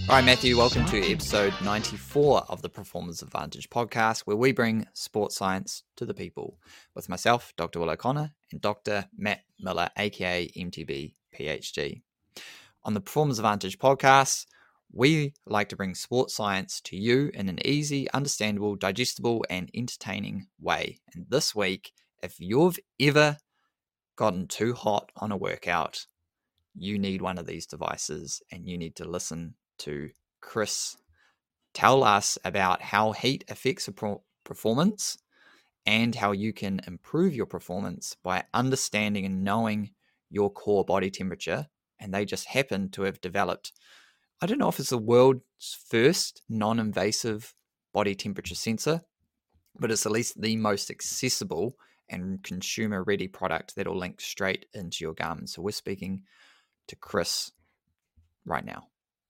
All right, Matthew, welcome to episode 94 of the Performance Advantage podcast, where we bring sports science to the people with myself, Dr. Will O'Connor, and Dr. Matt Miller, aka MTB PhD. On the Performance Advantage podcast, we like to bring sports science to you in an easy, understandable, digestible, and entertaining way. And this week, if you've ever gotten too hot on a workout, you need one of these devices and you need to listen to Chris tell us about how heat affects a performance and how you can improve your performance by understanding and knowing your core body temperature. And they just happen to have developed, I don't know if it's the world's first non-invasive body temperature sensor, but it's at least the most accessible and consumer-ready product that will link straight into your Garmin. So we're speaking to Chris right now.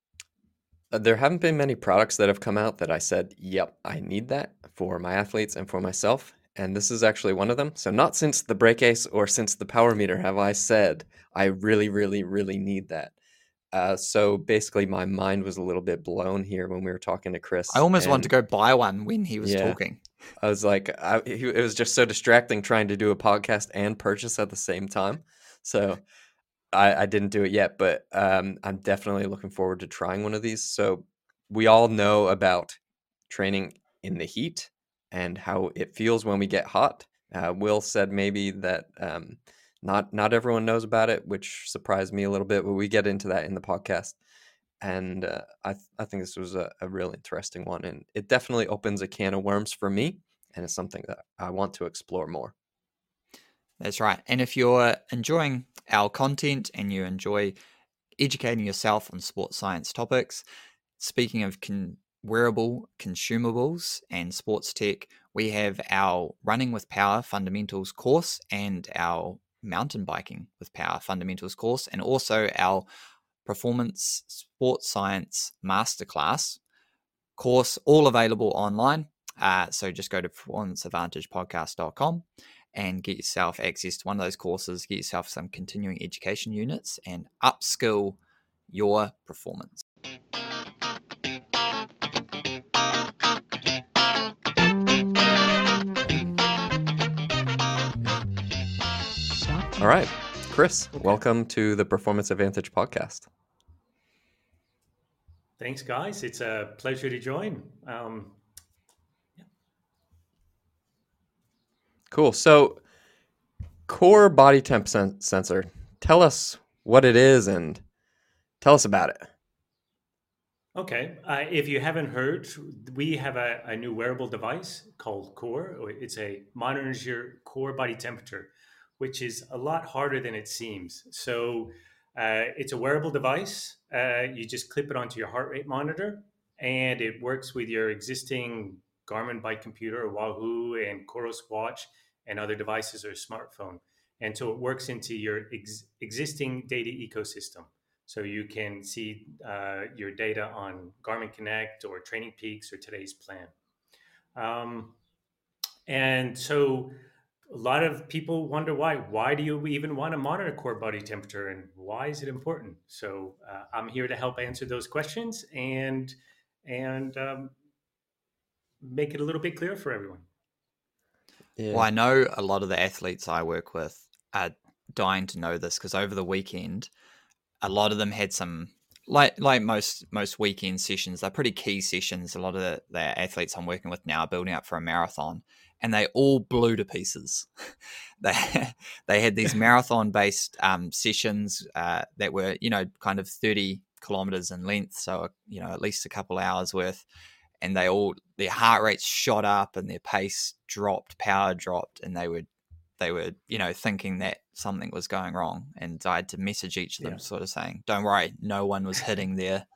There haven't been many products that have come out that I said, yep, I need that for my athletes and for myself. And this is actually one of them. So not since the Break Ace or since the Power Meter have I said, I really, really, really need that. So basically my mind was a little bit blown here when we were talking to Chris. I almost wanted to go buy one when he was talking. I was like, it was just so distracting trying to do a podcast and purchase at the same time. So I didn't do it yet, but I'm definitely looking forward to trying one of these. So we all know about training in the heat and how it feels when we get hot. Will said maybe that not everyone knows about it, which surprised me a little bit, but we get into that in the podcast. And I think this was a real interesting one, and it definitely opens a can of worms for me, and it's something that I want to explore more. That's right. And if you're enjoying our content and you enjoy educating yourself on sports science topics, speaking of wearable consumables and sports tech, we have our Running with Power Fundamentals course and our Mountain Biking with Power Fundamentals course, and also our Performance Sports Science Masterclass course, all available online. So just go to performanceadvantagepodcast.com and get yourself access to one of those courses, get yourself some continuing education units, and upskill your performance. All right, Chris, welcome to the Performance Advantage podcast. Thanks, guys. It's a pleasure to join. Cool. So, core body temp sensor. Tell us what it is and tell us about it. Okay. If you haven't heard, we have a new wearable device called Core. It's a monitors your core body temperature, which is a lot harder than it seems. So it's a wearable device. You just clip it onto your heart rate monitor, and it works with your existing Garmin bike computer or Wahoo and Coros watch and other devices or smartphone. And so it works into your existing data ecosystem. So you can see your data on Garmin Connect or Training Peaks or today's plan. And so a lot of people wonder why do you even want to monitor core body temperature and why is it important? So I'm here to help answer those questions and make it a little bit clearer for everyone. Yeah. Well, I know a lot of the athletes I work with are dying to know this because over the weekend, a lot of them had some, like most weekend sessions, they're pretty key sessions. A lot of the athletes I'm working with now are building up for a marathon, and they all blew to pieces. They had these marathon-based sessions that were, kind of 30 kilometers in length, so, at least a couple hours worth, and their heart rates shot up and their pace dropped, power dropped, and they were thinking that something was going wrong, and I had to message each of them, sort of saying, "Don't worry, no one was hitting their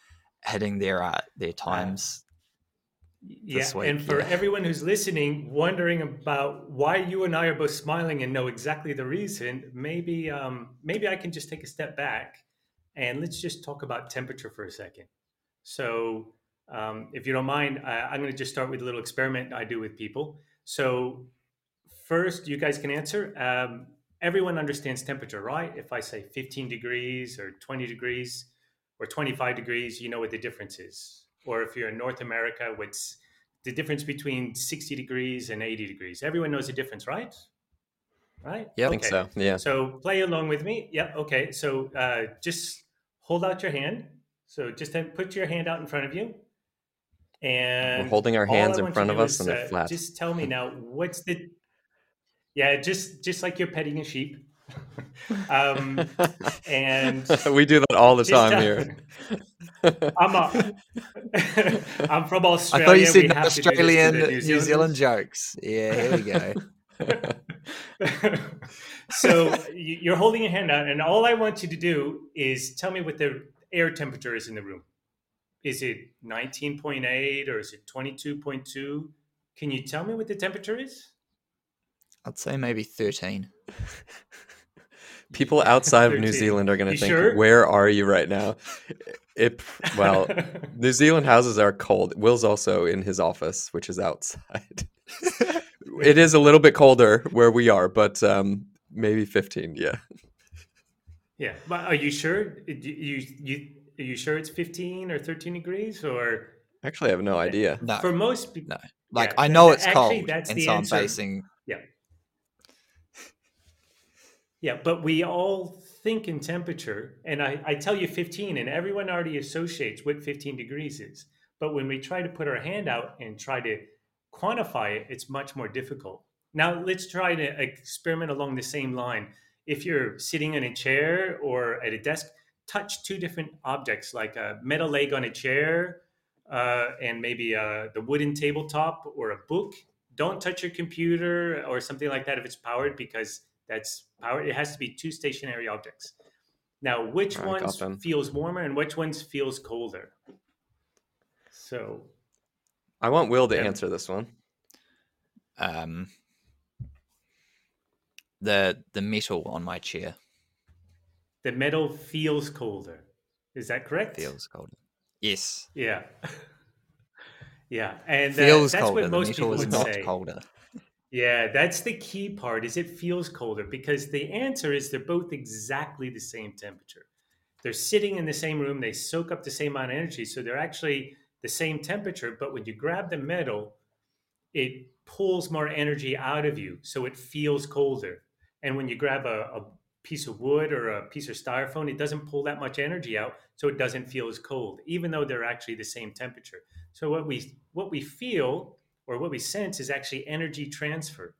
times." This week. And for everyone who's listening, wondering about why you and I are both smiling and know exactly the reason, maybe I can just take a step back and let's just talk about temperature for a second. So, if you don't mind, I'm going to just start with a little experiment I do with people. So, first, you guys can answer. Everyone understands temperature, right? If I say 15 degrees or 20 degrees, or 25 degrees, you know what the difference is. Or if you're in North America, what's the difference between 60 degrees and 80 degrees? Everyone knows the difference, right? Right? Yeah, I think Okay. so. Yeah. So play along with me. Yep. Okay. So just hold out your hand. So just put your hand out in front of you. We're And holding our all I hands in want you to front of do us is and they're flat. just tell me now, what's the, yeah, just like you're petting a sheep. And We do that all the just time here. I'm from I thought you Australia. said We no have to do this to Australian the New New Zealand Zealanders. jokes. Yeah, here we go. So you're holding your hand out, and all I want you to do is tell me what the air temperature is in the room. Is it 19.8 or is it 22.2? Can you tell me what the temperature is? I'd say maybe 13. People outside of New 13. Zealand are going to You think, sure? where are you right now? Well, New Zealand houses are cold. Will's also in his office, which is outside. It is a little bit colder where we are, but maybe 15, yeah. Yeah, but are you sure? Are you sure it's 15 or 13 degrees? Or Actually, I have no idea. No, for most people, no. Like, yeah, I know it's actually, cold, that's and the so I'm answer. basing... Yeah. Yeah, but we all think in temperature, and I tell you 15, and everyone already associates what 15 degrees is. But when we try to put our hand out and try to quantify it, it's much more difficult. Now, let's try to experiment along the same line. If you're sitting in a chair or at a desk, touch two different objects, like a metal leg on a chair and maybe the wooden tabletop or a book. Don't touch your computer or something like that if it's powered, because that's powered. It has to be two stationary objects. Now, which I got ones them. feels warmer and which ones feels colder? So I want Will to Yeah. answer this one. The metal on my chair the metal feels colder. Is that correct? feels colder. Yes. Yeah. Yeah. And Feels that's colder. what The most metal people is would not say. colder. Yeah, that's the key part, is it feels colder, because the answer is they're both exactly the same temperature. They're sitting in the same room, they soak up the same amount of energy, so they're actually the same temperature, but when you grab the metal, it pulls more energy out of you, so it feels colder. And when you grab a piece of wood or a piece of styrofoam, it doesn't pull that much energy out, so it doesn't feel as cold, even though they're actually the same temperature. So what we feel or what we sense is actually energy transfer.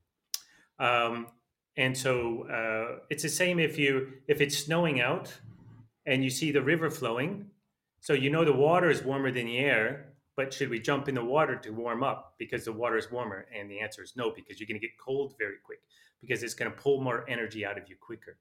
Um, and so it's the same if it's snowing out and you see the river flowing. So you know the water is warmer than the air, but should we jump in the water to warm up because the water is warmer? And the answer is no, because you're going to get cold very quick, because it's going to pull more energy out of you quicker.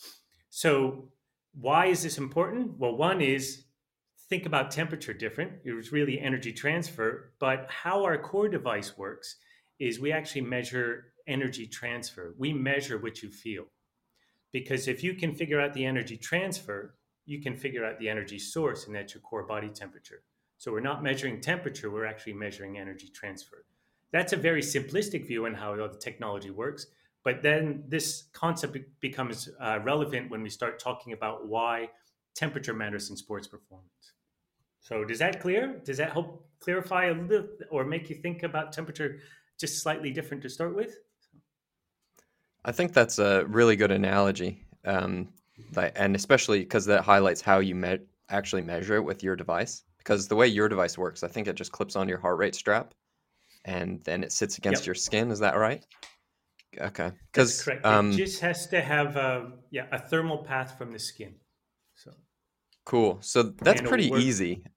So why is this important? Well, one is, think about temperature different. It was really energy transfer, but how our core device works is we actually measure energy transfer. We measure what you feel. Because if you can figure out the energy transfer, you can figure out the energy source, and that's your core body temperature. So we're not measuring temperature, we're actually measuring energy transfer. That's a very simplistic view on how the technology works. But then this concept becomes relevant when we start talking about why temperature matters in sports performance. So does that clear? Does that help clarify a little, or make you think about temperature just slightly different to start with? I think that's a really good analogy, and especially because that highlights how you actually measure it with your device. Because the way your device works, I think it just clips on your heart rate strap, and then it sits against Yep. your skin. Is that right? Okay. That's correct. It just has to have a thermal path from the skin. So cool. So that's and it'll pretty work. easy.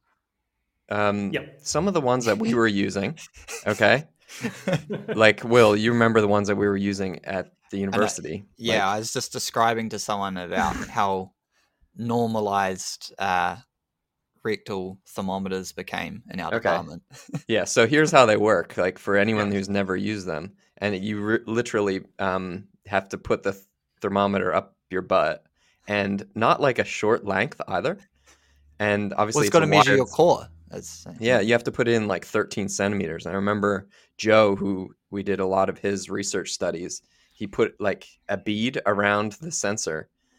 Yep. Some of the ones that we were using, okay, like Will, you remember the ones that we were using at the university? Yeah, Like, I was just describing to someone about how normalized rectal thermometers became in our Okay. department. yeah. So here's how they work. Like for anyone Yeah. who's never used them, and you literally have to put the thermometer up your butt, and not like a short length either. And Well, obviously, it's got to a measure wired- your core. Yeah, you have to put in like 13 centimeters. I remember Joe, who we did a lot of his research studies, he put like a bead around the sensor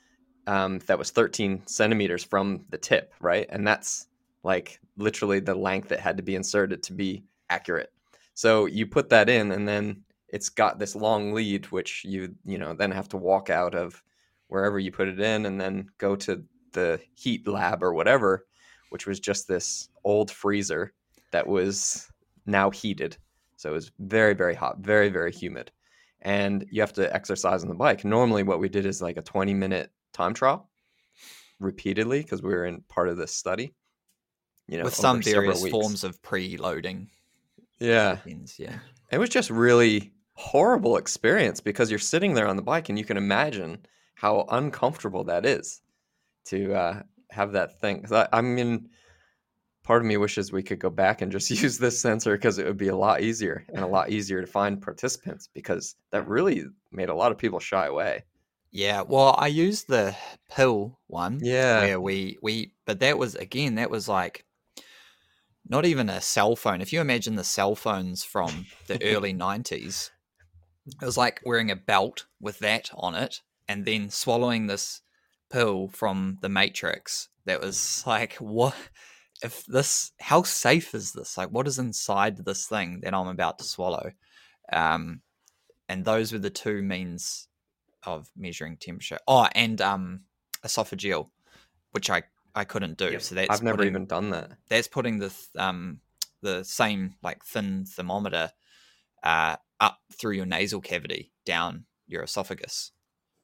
that was 13 centimeters from the tip, right? And that's like literally the length that had to be inserted to be accurate. So you put that in, and then it's got this long lead, which you then have to walk out of wherever you put it in, and then go to the heat lab or whatever, which was just this old freezer that was now heated. So it was very, very hot, very, very humid. And you have to exercise on the bike. Normally what we did is like a 20-minute time trial repeatedly, because we were in part of this study, with some over several various weeks. forms of preloading. Yeah. Depends, yeah. It was just really horrible experience, because you're sitting there on the bike and you can imagine how uncomfortable that is to have that thing. 'Cause I mean, part of me wishes we could go back and just use this sensor, because it would be a lot easier and a lot easier to find participants, because that really made a lot of people shy away. Yeah, well, I used the pill one Yeah. where but that was like not even a cell phone. If you imagine the cell phones from the early 90s, it was like wearing a belt with that on it and then swallowing this pill from the Matrix. That was like, what? How safe is this? Like, what is inside this thing that I'm about to swallow? And those were the two means of measuring temperature. Oh, and esophageal, which I couldn't do. Yep. So that's I've never even done that. That's putting the same like thin thermometer up through your nasal cavity down your esophagus.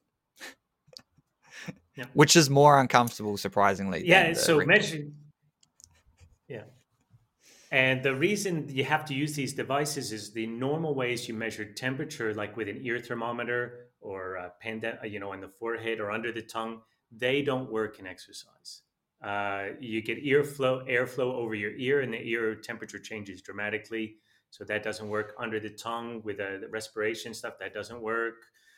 Yep. Which is more uncomfortable, surprisingly. Yeah, so measuring. Yeah. And the reason you have to use these devices is the normal ways you measure temperature, like with an ear thermometer or a pen, in the forehead or under the tongue, they don't work in exercise. You get airflow over your ear, and the ear temperature changes dramatically. So that doesn't work. Under the tongue with the respiration stuff, that doesn't work.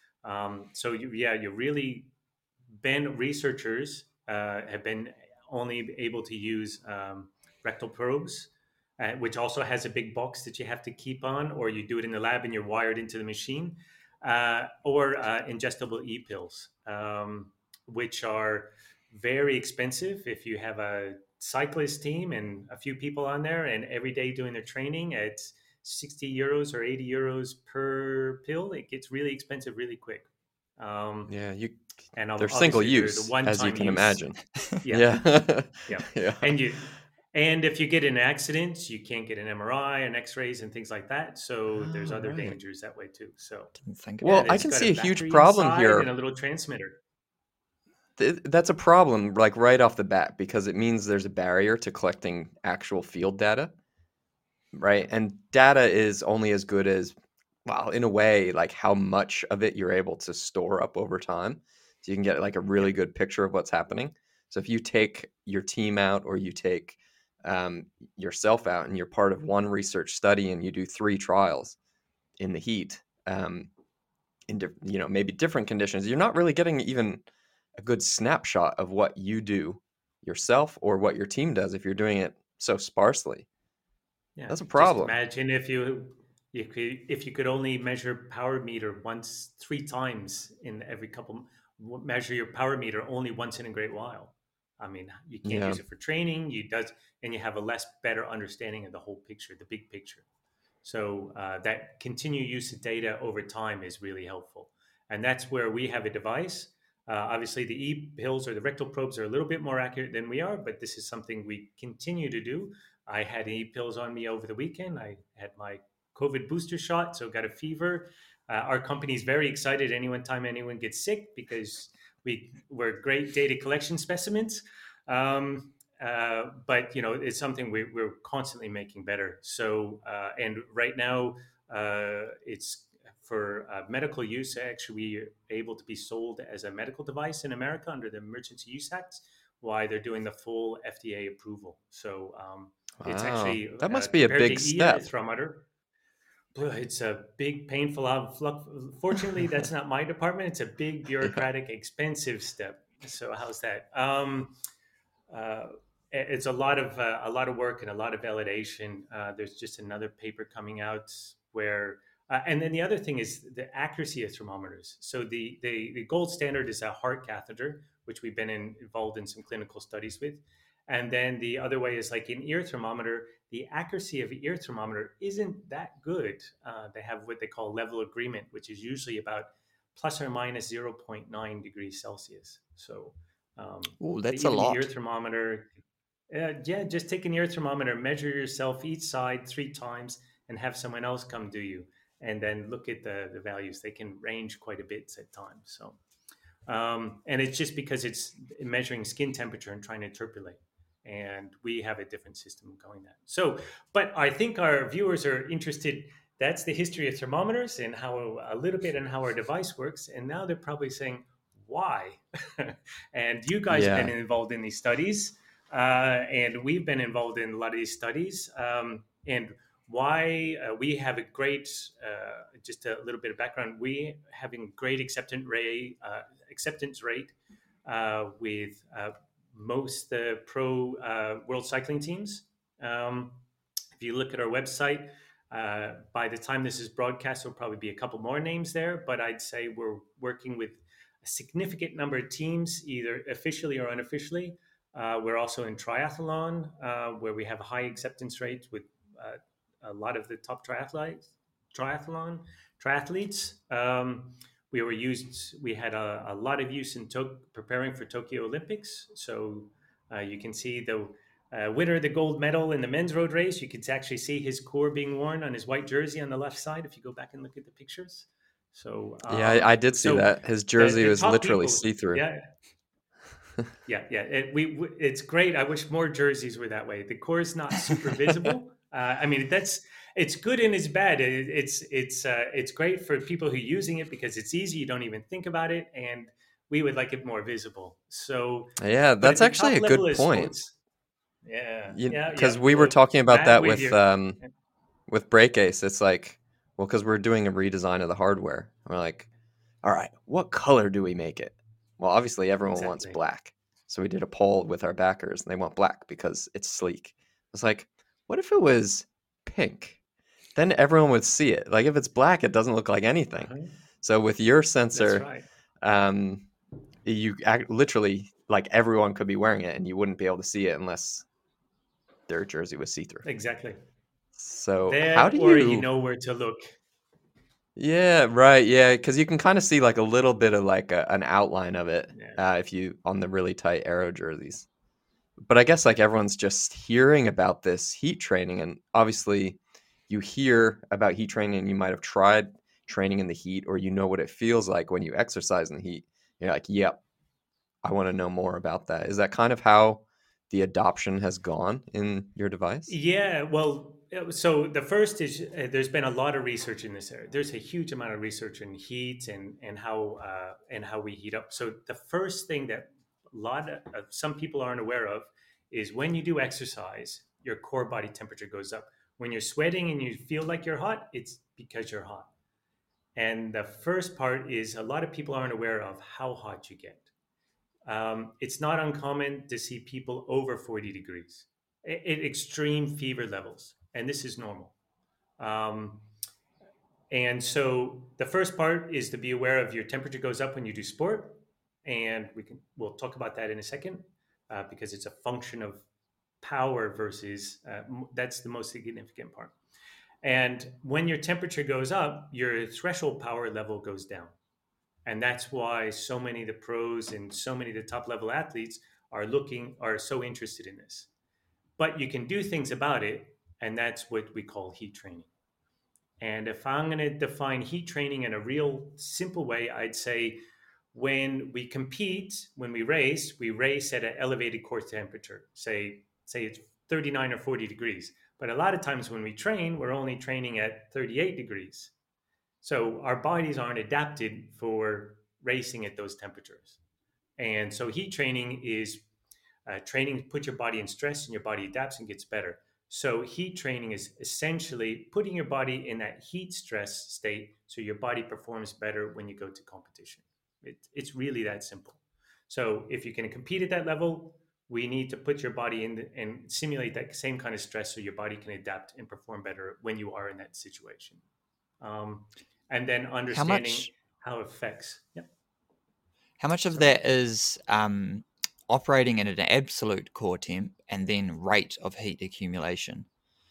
You really, researchers have been only able to use rectal probes, which also has a big box that you have to keep on, or you do it in the lab and you're wired into the machine, or ingestible e-pills, which are very expensive. If you have a cyclist team and a few people on there and every day doing their training, it's 60 euros or 80 euros per pill. It gets really expensive really quick. Yeah, and they're single use, as you can imagine. Yeah. Yeah. Yeah. And if you get in an accident, you can't get an MRI and X-rays and things like that. So there's other right. dangers that way too. So Didn't think Well, I it's can got see a huge battery problem inside here. and a little transmitter. That's a problem, like right off the bat, because it means there's a barrier to collecting actual field data, right? And data is only as good as, well, in a way, like how much of it you're able to store up over time. So you can get like a really good picture of what's happening. So if you take your team out, or you take yourself out, and you're part of one research study, and you do 3 trials in the heat, in maybe different conditions, you're not really getting even a good snapshot of what you do yourself or what your team does if you're doing it so sparsely. Yeah, That's a problem. Just imagine if you could only measure power meter 3 times in every couple. Measure your power meter only once in a great while. I mean, you can't use it for training. And you have a better understanding of the whole picture, the big picture. So that continued use of data over time is really helpful. And that's where we have a device. Obviously, the e-pills or the rectal probes are a little bit more accurate than we are, but this is something we continue to do. I had e-pills on me over the weekend. I had my COVID booster shot, so got a fever. Our company is very excited anytime anyone gets sick, because we're great data collection specimens. But it's something we're constantly making better. So and right now it's for medical use. Actually, we are able to be sold as a medical device in America under the Emergency Use Act, while they're doing the full FDA approval. So it's actually that must be a big step. Thermometer. It's a big, painful. Fortunately, that's not my department. It's a big, bureaucratic, expensive step. So how's that? It's a lot of work and a lot of validation. There's just another paper coming out where, and then the other thing is the accuracy of thermometers. So the gold standard is a heart catheter, which we've been involved in some clinical studies with. And then the other way is like an ear thermometer. The accuracy of the ear thermometer isn't that good. They have what they call level agreement, which is usually about plus or minus 0.9 degrees Celsius. So Oh, that's a even the ear lot. thermometer, yeah, just take an ear thermometer, measure yourself each side 3 times, and have someone else come do you, and then look at the values. They can range quite a bit at times. So, and it's just because it's measuring skin temperature and trying to interpolate. And we have a different system going that. So, but I think our viewers are interested. That's the history of thermometers and how a little bit and how our device works. And now they're probably saying, why? And you guys have been Yeah. involved in these studies, and we've been involved in a lot of these studies. And why we have a great, just a little bit of background, we having great acceptance rate with most pro world cycling teams. If you look at our website, by the time this is broadcast, there'll probably be a couple more names there, but I'd say we're working with a significant number of teams, either officially or unofficially. We're also in triathlon, where we have a high acceptance rate with a lot of the top triathletes. We had a lot of use in preparing for Tokyo Olympics. So you can see the winner of the gold medal in the men's road race. You can actually see his core being worn on his white jersey on the left side if you go back and look at the pictures. So Yeah, I did see that. His jersey the was top literally people, see-through. yeah, yeah. It's great. I wish more jerseys were that way. The core is not super visible. I mean, it's good and it's bad. It's great for people who are using it because it's easy. You don't even think about it, and we would like it more visible. So, Yeah, but at that's the actually top a level good of point. sports, yeah, Because we were Well, talking about Matt, that with your with BrakeAce. It's like, well, because we're doing a redesign of the hardware. We're like, all right, what color do we make it? Well, obviously everyone wants exactly. black. So we did a poll with our backers and they want black because it's sleek. It's like, what if it was pink? Then everyone would see it. Like if it's black, it doesn't look like anything. Uh-huh. So with your That's sensor, right. um, literally like everyone could be wearing it and you wouldn't be able to see it unless their jersey was see-through. Exactly. So how That, do or you you? know where to look. Yeah, right. Yeah, because you can kind of see like a little bit of like an outline of it Yeah. if you on the really tight aero jerseys. But I guess like everyone's just hearing about this heat training, and obviously you hear about heat training, and you might have tried training in the heat, or you know what it feels like when you exercise in the heat. You're like, yep, I want to know more about that. Is that kind of how the adoption has gone in your device? Yeah, well, so the first is there's been a lot of research in this area. There's a huge amount of research in heat and how we heat up. So the first thing that some people aren't aware of is when you do exercise, your core body temperature goes up. When you're sweating and you feel like you're hot, it's because you're hot. And the first part is a lot of people aren't aware of how hot you get. It's not uncommon to see people over 40 degrees at extreme fever levels, and this is normal. Um, and so the first part is to be aware of your temperature goes up when you do sport, and we'll talk about that in a second because it's a function of power versus that's the most significant part. And when your temperature goes up, your threshold power level goes down. And that's why so many of the pros and so many of the top level athletes are so interested in this. But you can do things about it, and that's what we call heat training. And if I'm going to define heat training in a real simple way, I'd say when we compete, when we race at an elevated core temperature. Say it's 39 or 40 degrees. But a lot of times when we train, we're only training at 38 degrees. So our bodies aren't adapted for racing at those temperatures. And so heat training is training to put your body in stress and your body adapts and gets better. So heat training is essentially putting your body in that heat stress state so your body performs better when you go to competition. It's really that simple. So if you can compete at that level, we need to put your body in and simulate that same kind of stress so your body can adapt and perform better when you are in that situation. Um, and then How understanding much how it affects. Yep. How much of that is operating at an absolute core temp and then rate of heat accumulation?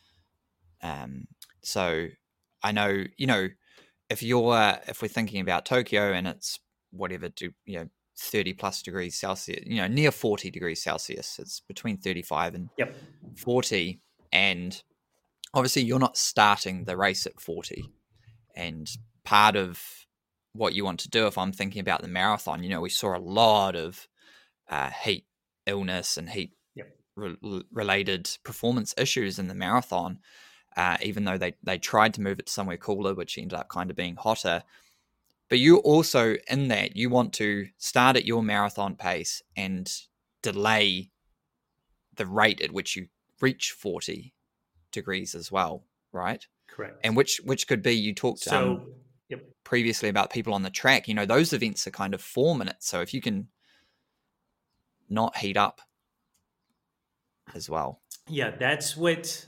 So I know, if we're thinking about Tokyo and it's whatever, 30 plus degrees Celsius, near 40 degrees Celsius, it's between 35 and Yep. 40. And obviously you're not starting the race at 40. And part of what you want to do, if I'm thinking about the marathon, we saw a lot of heat illness and heat related performance issues in the marathon, even though they tried to move it to somewhere cooler, which ended up kind of being hotter. But you also, in that, you want to start at your marathon pace and delay the rate at which you reach 40 degrees as well, right? Correct. And which could be, you talked previously about people on the track, those events are kind of 4 minutes. So if you can not heat up as well. Yeah, that's what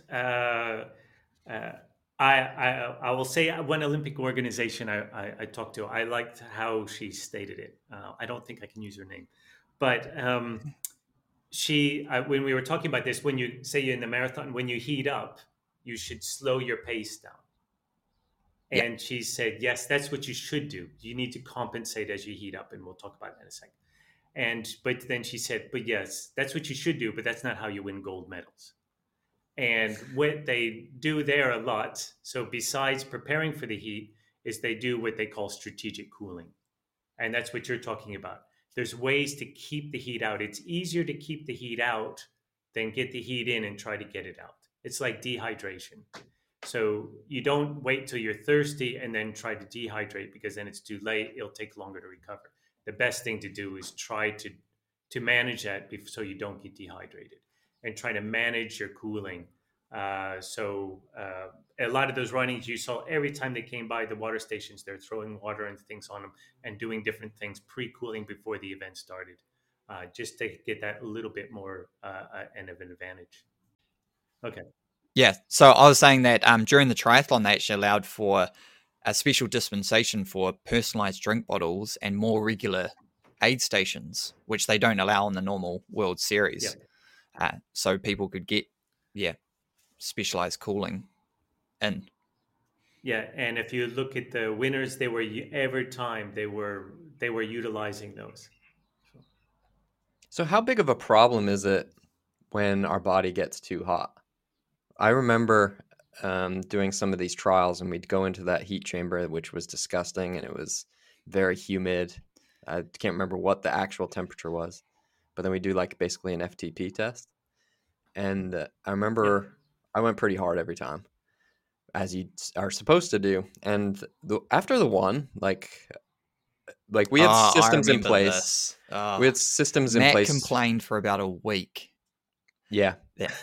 I will say. One Olympic organization I talked to, I liked how she stated it. I don't think I can use her name, but she when we were talking about this, when you say you're in the marathon, when you heat up, you should slow your pace down. And she said, yes, that's what you should do. You need to compensate as you heat up, and we'll talk about that in a second. But then she said, but yes, that's what you should do, but that's not how you win gold medals. And what they do there a lot, so besides preparing for the heat, is they do what they call strategic cooling. And that's what you're talking about. There's ways to keep the heat out. It's easier to keep the heat out than get the heat in and try to get it out. It's like dehydration. So you don't wait till you're thirsty and then try to dehydrate, because then it's too late. It'll take longer to recover. The best thing to do is try to manage that so you don't get dehydrated, and try to manage your cooling. So a lot of those runnings you saw, every time they came by the water stations, they're throwing water and things on them and doing different things, pre-cooling before the event started, just to get that a little bit more and of an advantage. Okay. Yeah, so I was saying that during the triathlon, they actually allowed for a special dispensation for personalized drink bottles and more regular aid stations, which they don't allow in the normal World Series. So people could get, specialized cooling in. Yeah, and if you look at the winners, they were every time they were utilizing those. So how big of a problem is it when our body gets too hot? I remember doing some of these trials, and we'd go into that heat chamber, which was disgusting, and it was very humid. I can't remember what the actual temperature was, but then we do like basically an FTP test. And I remember I went pretty hard every time, as you are supposed to do. And after the one, like we had systems in place. We had systems in place. Matt complained for about a week. Yeah.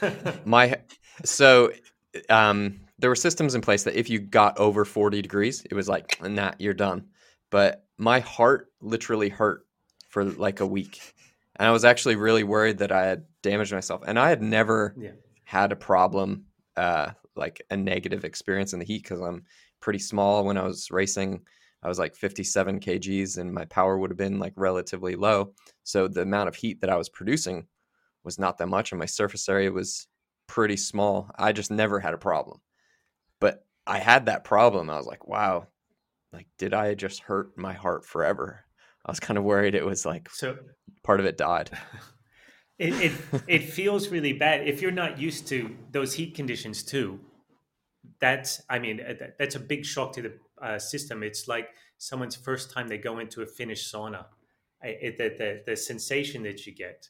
So there were systems in place that if you got over 40 degrees, it was like, nah, you're done. But my heart literally hurt for like a week. And I was actually really worried that I had damaged myself. And I had never had a problem, like a negative experience in the heat, because I'm pretty small. When I was racing, I was like 57 kgs and my power would have been like relatively low. So the amount of heat that I was producing was not that much, and my surface area was pretty small. I just never had a problem. But I had that problem. I was like, wow, like, did I just hurt my heart forever? I was kind of worried it was like part of it died. It feels really bad if you're not used to those heat conditions too. That's a big shock to the system. It's like someone's first time they go into a Finnish sauna. The sensation that you get.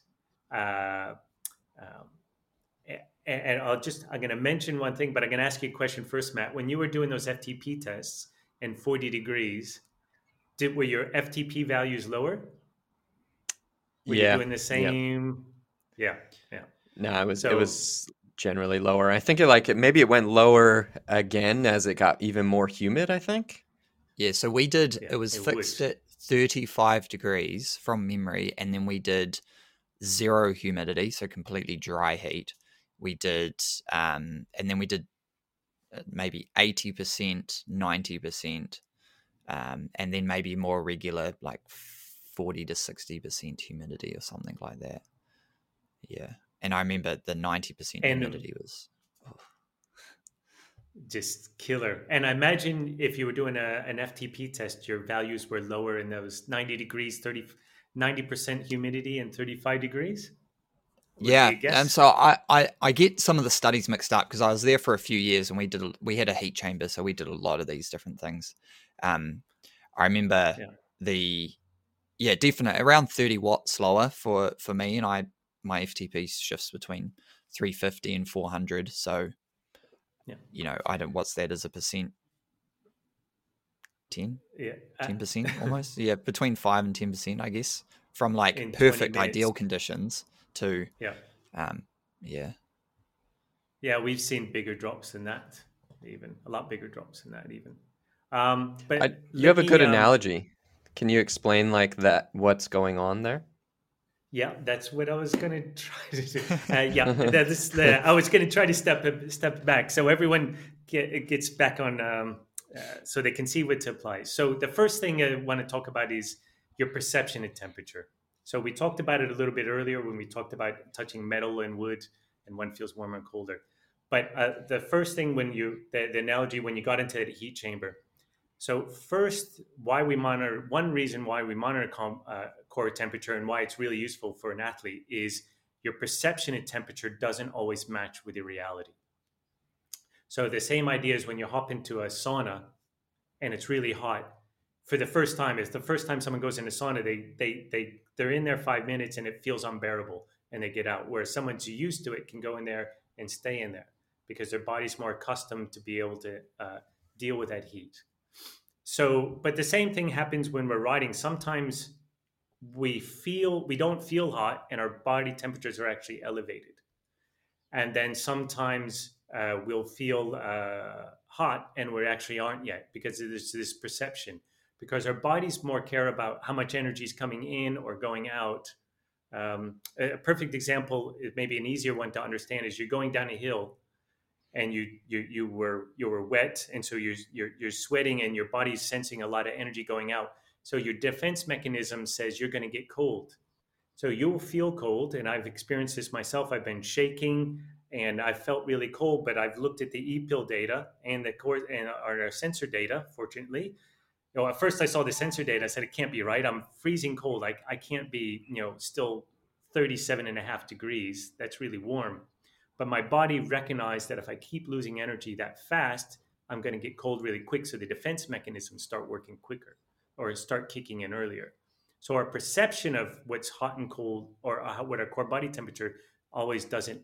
And I'm going to mention one thing, but I'm going to ask you a question first, Matt. When you were doing those FTP tests in 40 degrees, were your FTP values lower? Were you doing the same? Yeah. No, it was generally lower. I think maybe it went lower again as it got even more humid, I think. Yeah, so we did, it was fixed at 35 degrees from memory, and then we did zero humidity, so completely dry heat. We did, and then we did maybe 80%, 90%, and then maybe more regular, like 40 to 60% humidity or something like that. Yeah. And I remember the 90% And humidity was just killer. And I imagine if you were doing an FTP test, your values were lower in those 90 degrees, 90% humidity and 35 degrees. Would be yeah. a guess. And so I get some of the studies mixed up because I was there for a few years and we had a heat chamber, so we did a lot of these different things. I remember definitely around 30 watts lower for me, and my FTP shifts between 350 and 400. So what's that as a percent? 10% almost. Yeah, between 5 and 10%, I guess, from like in perfect 20 minutes. ideal conditions to we've seen bigger drops than that, even a lot bigger drops than that even. You have a good analogy. Can you explain like that, what's going on there? Yeah, that's what I was going to try to do. I was going to try to step back so everyone gets back on, so they can see what to apply. So the first thing I want to talk about is your perception of temperature. So we talked about it a little bit earlier when we talked about touching metal and wood, and one feels warmer and colder. But the first thing the analogy when you got into the heat chamber. So first, one reason why we monitor core temperature and why it's really useful for an athlete is your perception of temperature doesn't always match with your reality. So the same idea is when you hop into a sauna and it's really hot. For the first time, if the first time someone goes into sauna, they're in there 5 minutes and it feels unbearable and they get out. Whereas someone's used to it can go in there and stay in there because their body's more accustomed to be able to deal with that heat. So, but the same thing happens when we're riding. Sometimes we don't feel hot and our body temperatures are actually elevated. And then sometimes we'll feel hot and we actually aren't yet because there's this perception. Because our bodies more care about how much energy is coming in or going out. A perfect example, maybe an easier one to understand, is you're going down a hill and you were wet, and so you're sweating and your body's sensing a lot of energy going out. So your defense mechanism says you're going to get cold. So you'll feel cold, and I've experienced this myself. I've been shaking and I felt really cold, but I've looked at the e-pill data and our sensor data, fortunately. At first I saw the sensor data. I said, it can't be right. I'm freezing cold. I can't be, still 37.5 degrees. That's really warm. But my body recognized that if I keep losing energy that fast, I'm going to get cold really quick. So the defense mechanisms start working quicker or start kicking in earlier. So our perception of what's hot and cold or what our core body temperature always doesn't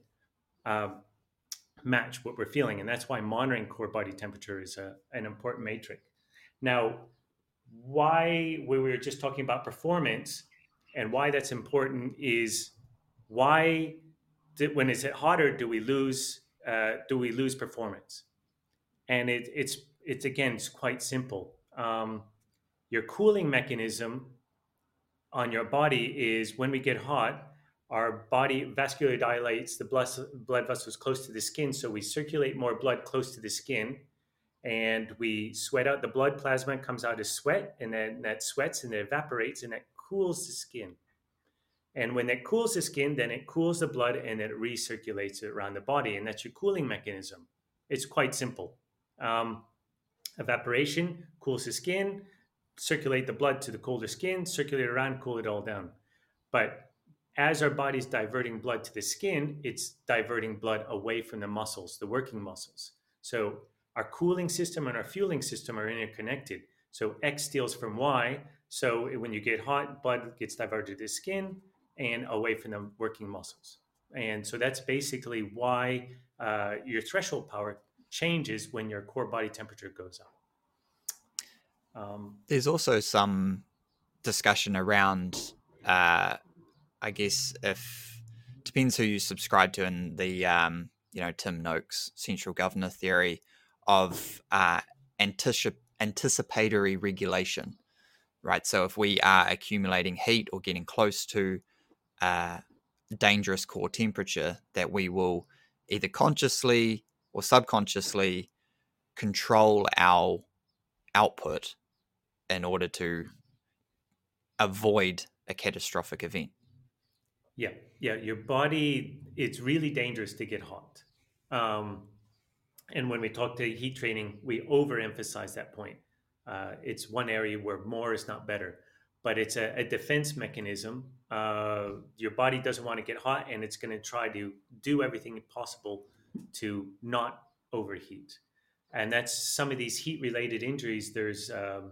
match what we're feeling. And that's why monitoring core body temperature is an important metric. Now, why we were just talking about performance and why that's important is why when it's hotter do we lose performance? And it's again, it's quite simple. Your cooling mechanism on your body is when we get hot, our body vascularly dilates the blood vessels close to the skin, so we circulate more blood close to the skin, and we sweat out the blood. Plasma comes out as sweat, and then that sweats and it evaporates, and that cools the skin. And when it cools the skin, then it cools the blood and it recirculates it around the body, and that's your cooling mechanism. It's quite simple. Evaporation cools the skin, circulate the blood to the colder skin, circulate around, cool it all down. But as our body's diverting blood to the skin, it's diverting blood away from the muscles, the working muscles. So our cooling system and our fueling system are interconnected. So X steals from Y. So when you get hot, blood gets diverted to the skin and away from the working muscles. And so that's basically why your threshold power changes when your core body temperature goes up. There's also some discussion around, I guess, depends who you subscribe to, in the Tim Noakes central governor theory of anticipatory regulation, right? So if we are accumulating heat or getting close to dangerous core temperature, that we will either consciously or subconsciously control our output in order to avoid a catastrophic event. Yeah, your body, it's really dangerous to get hot. And when we talk to heat training, we overemphasize that point. It's one area where more is not better, but it's a defense mechanism. Your body doesn't want to get hot, and it's going to try to do everything possible to not overheat. And that's some of these heat related injuries. There's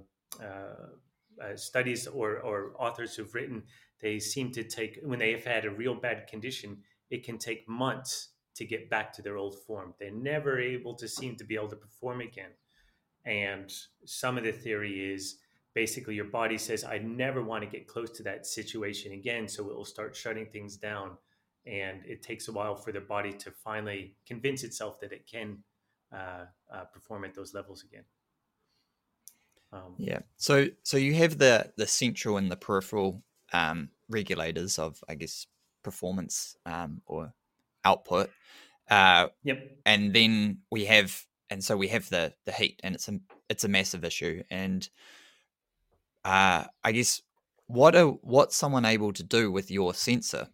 studies or authors who've written, they seem to take, when they have had a real bad condition, it can take months to get back to their old form. They're never able to seem to be able to perform again. And some of the theory is basically your body says, I never want to get close to that situation again. So it will start shutting things down. And it takes a while for the body to finally convince itself that it can perform at those levels again. Yeah. So you have the central and the peripheral regulators of, I guess, performance or output. Yep. And then we have the heat, and it's a massive issue. And I guess what's someone able to do with your sensor?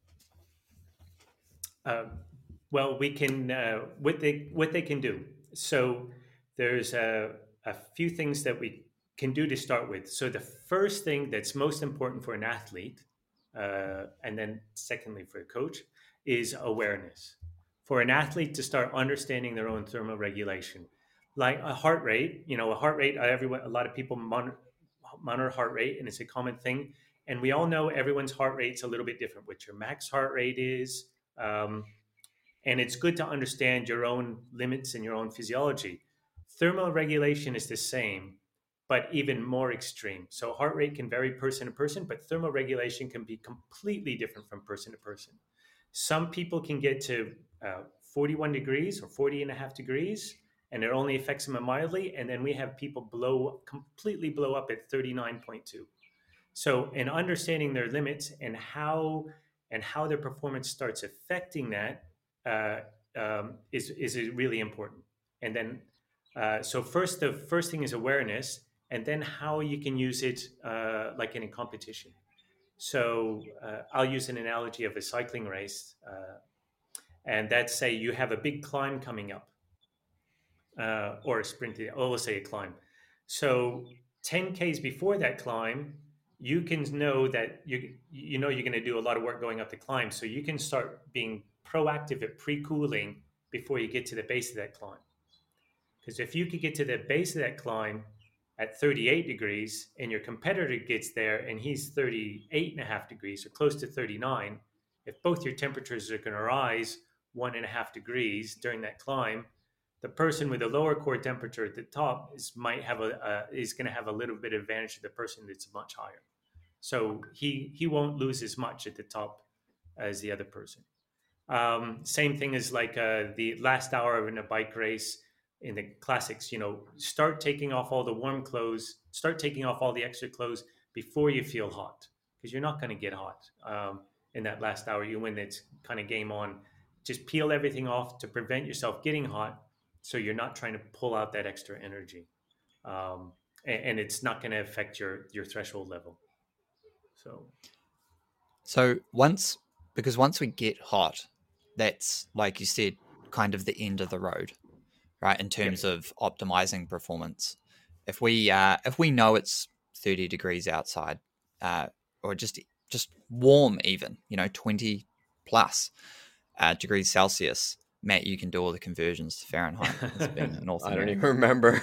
Well, we can what they can do. So there's a few things that we can do to start with. So the first thing that's most important for an athlete, and then secondly for a coach, is awareness. For an athlete to start understanding their own thermal regulation, like a heart rate. A heart rate. A lot of people monitor heart rate, and it's a common thing. And we all know everyone's heart rate's a little bit different. What your max heart rate is. And it's good to understand your own limits and your own physiology. Thermal regulation is the same, but even more extreme. So heart rate can vary person to person, but thermal regulation can be completely different from person to person. Some people can get to 41 degrees or 40 and a half degrees, and it only affects them mildly. And then we have people completely blow up at 39.2. So in understanding their limits and how their performance starts affecting that, is really important. And then, so the first thing is awareness, and then how you can use it, like in a competition. So I'll use an analogy of a cycling race, and that's, say you have a big climb coming up, or a sprint. Let's say a climb. So 10Ks before that climb, you can know that you're going to do a lot of work going up the climb. So you can start being proactive at pre-cooling before you get to the base of that climb. Because if you could get to the base of that climb at 38 degrees and your competitor gets there and he's 38 and a half degrees or close to 39, if both your temperatures are going to rise 1.5 degrees during that climb, the person with a lower core temperature at the top is going to have a little bit of advantage to the person that's much higher. So he won't lose as much at the top as the other person. Same thing as like the last hour in a bike race in the classics. Start taking off all the warm clothes, start taking off all the extra clothes before you feel hot, because you're not going to get hot in that last hour. When it's kind of game on, just peel everything off to prevent yourself getting hot, so you're not trying to pull out that extra energy, and it's not going to affect your threshold level. So once we get hot, that's, like you said, kind of the end of the road, right? In terms of optimizing performance. If we know it's 30 degrees outside, or just warm, even 20 plus degrees Celsius. Matt, you can do all the conversions to Fahrenheit. As being North I don't even remember.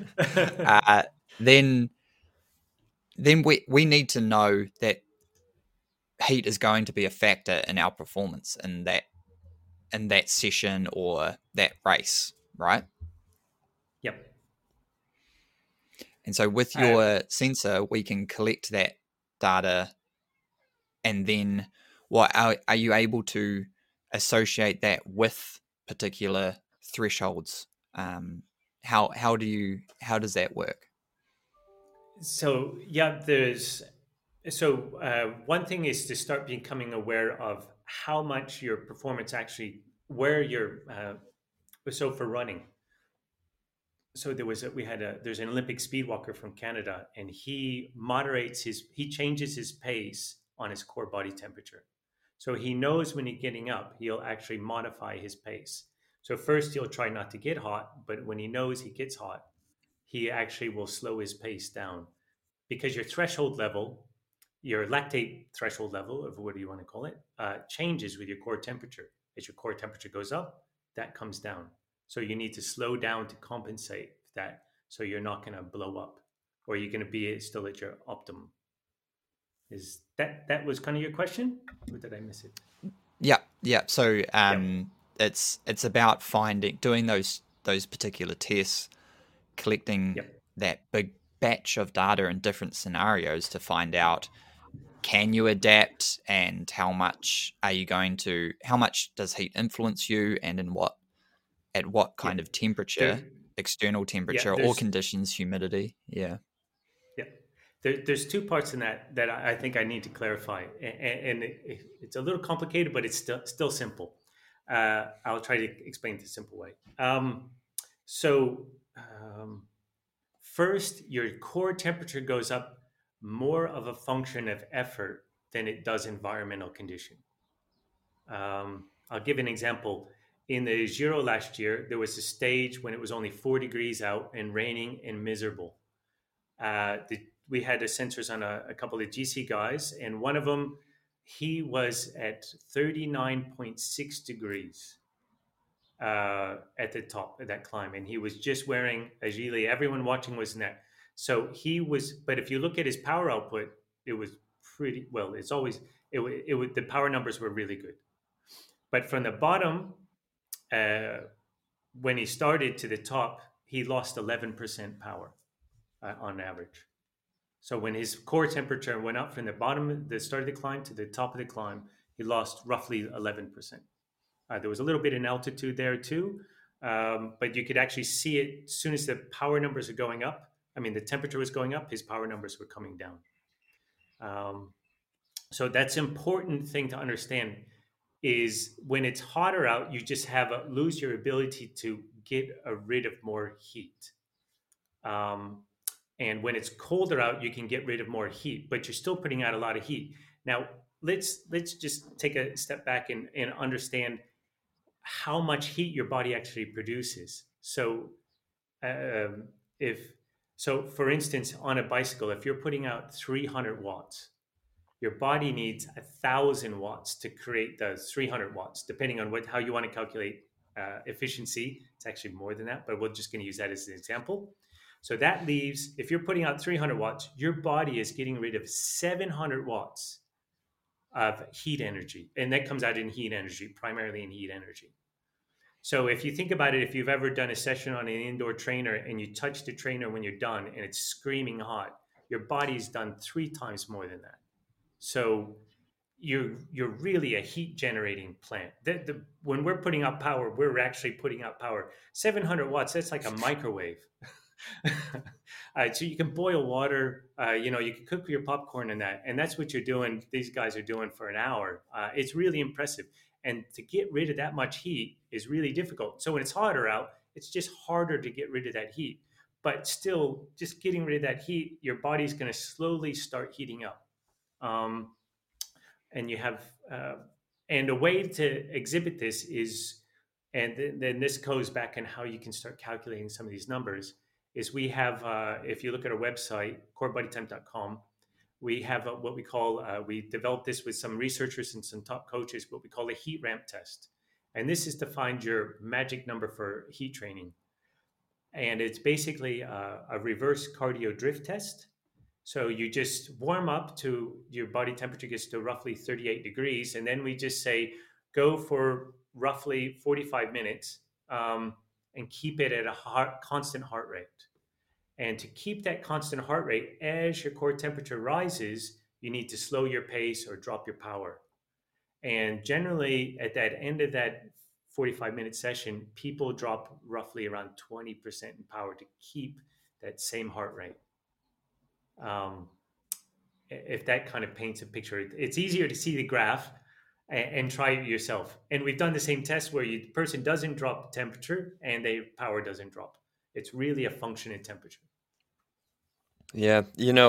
Then we need to know that heat is going to be a factor in our performance in that session or that race, right? Yep. And so with your sensor, we can collect that data, and then what are you able to associate that with particular thresholds? How does that work? So one thing is to start becoming aware of how much your performance actually, where you're, so for running. so there's an Olympic speed walker from Canada, and he changes his pace on his core body temperature. So he knows when he's getting up, he'll actually modify his pace. So first he'll try not to get hot, but when he knows he gets hot, he actually will slow his pace down, because your lactate threshold level, of what do you want to call it, changes with your core temperature. As your core temperature goes up, that comes down. So you need to slow down to compensate that, so you're not going to blow up, or you're going to be still at your optimum. Is that was kind of your question, or did I miss it? Yeah. So it's about doing those particular tests, collecting that big batch of data in different scenarios to find out, can you adapt, and how much does heat influence you, and at what kind of temperature, external temperature or conditions, humidity. Yeah. There's two parts in that I think I need to clarify, and it's a little complicated, but it's still simple. I'll try to explain it the simple way. First, your core temperature goes up more of a function of effort than it does environmental condition. I'll give an example. In the Giro last year, there was a stage when it was only 4 degrees out and raining and miserable. We had the sensors on a couple of GC guys, and one of them, he was at 39.6 degrees at the top of that climb, and he was just wearing a gilet. Everyone watching was in that. So he was, but if you look at his power output, it was pretty well. It's always the power numbers were really good, but from the bottom, when he started to the top, he lost 11% power on average. So when his core temperature went up from the start of the climb to the top of the climb, he lost roughly 11%. There was a little bit in altitude there too, but you could actually see it as soon as the power numbers are going up. I mean, the temperature was going up, his power numbers were coming down. So that's an important thing to understand, is when it's hotter out, you just lose your ability to get rid of more heat. And when it's colder out, you can get rid of more heat, but you're still putting out a lot of heat. Now, let's just take a step back and understand how much heat your body actually produces. So, for instance, on a bicycle, if you're putting out 300 watts, your body needs 1,000 watts to create the 300 watts, depending on how you want to calculate efficiency. It's actually more than that, but we're just going to use that as an example. So that leaves, if you're putting out 300 watts, your body is getting rid of 700 watts of heat energy. And that comes out in heat energy, primarily in heat energy. So if you think about it, if you've ever done a session on an indoor trainer and you touch the trainer when you're done and it's screaming hot, your body's done 3 times more than that. So you're really a heat generating plant. When we're putting out power, we're actually putting out power. 700 watts, that's like a microwave. So you can boil water, you can cook your popcorn in that. And that's what you're doing. These guys are doing for an hour. It's really impressive. And to get rid of that much heat is really difficult. So when it's hotter out, it's just harder to get rid of that heat. But still, just getting rid of that heat, your body's going to slowly start heating up. And you have, and a way to exhibit this is, and then this goes back in how you can start calculating some of these numbers, is we have, if you look at our website, corebodytemp.com, we have what we call, we developed this with some researchers and some top coaches, what we call a heat ramp test. And this is to find your magic number for heat training. And it's basically a reverse cardio drift test. So you just warm up to your body temperature gets to roughly 38 degrees. And then we just say, go for roughly 45 minutes and keep it at a constant heart rate. And to keep that constant heart rate, as your core temperature rises, you need to slow your pace or drop your power. And generally, at that end of that 45-minute session, people drop roughly around 20% in power to keep that same heart rate. If that kind of paints a picture, it's easier to see the graph and try it yourself. And we've done the same test where the person doesn't drop temperature and their power doesn't drop. It's really a function in temperature. Yeah,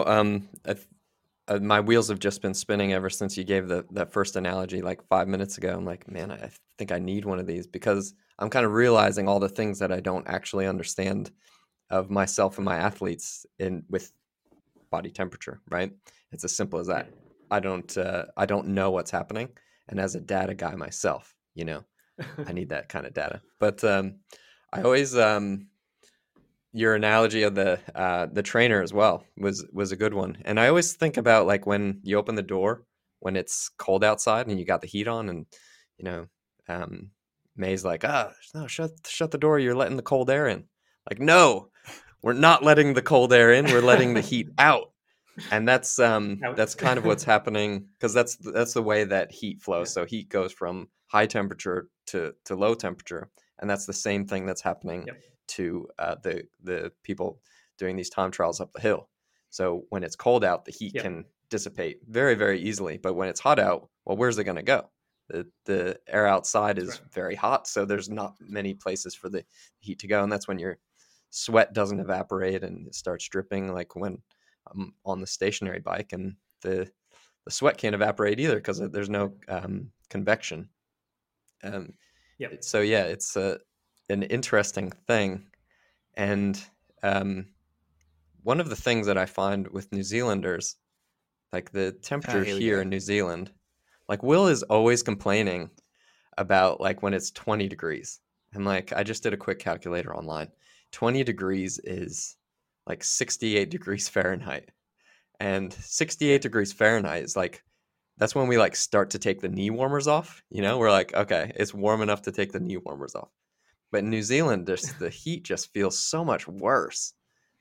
my wheels have just been spinning ever since you gave that first analogy like 5 minutes ago. I'm like, man, I think I need one of these because I'm kind of realizing all the things that I don't actually understand of myself and my athletes with body temperature, right? It's as simple as Yeah. that. I don't know what's happening, and as a data guy myself, I need that kind of data. But I always your analogy of the trainer as well was a good one, and I always think about like when you open the door when it's cold outside and you got the heat on, and you know, May's like, no, shut the door, you're letting the cold air in. Like, no, we're not letting the cold air in, we're letting the heat out. And that's kind of what's happening, because that's the way that heat flows. Yeah. So heat goes from high temperature to low temperature, and that's the same thing that's happening Yep. to the people doing these time trials up the hill. So when it's cold out, the heat Yep. can dissipate very, very easily. But when it's hot out, well, where's it going to go? The air outside That's is right. very hot, so there's not many places for the heat to go, and that's when your sweat doesn't evaporate and it starts dripping, like when I'm on the stationary bike, and the sweat can't evaporate either because there's no convection. Um, Yep. so yeah, it's an interesting thing, and one of the things that I find with New Zealanders, like the temperatures Here we here go. in New Zealand, like Will is always complaining about like when it's 20 degrees. And like I just did a quick calculator online. 20 degrees is like 68 degrees Fahrenheit. And 68 degrees Fahrenheit is like that's when we like start to take the knee warmers off. We're like, okay, it's warm enough to take the knee warmers off. But in New Zealand, the heat just feels so much worse.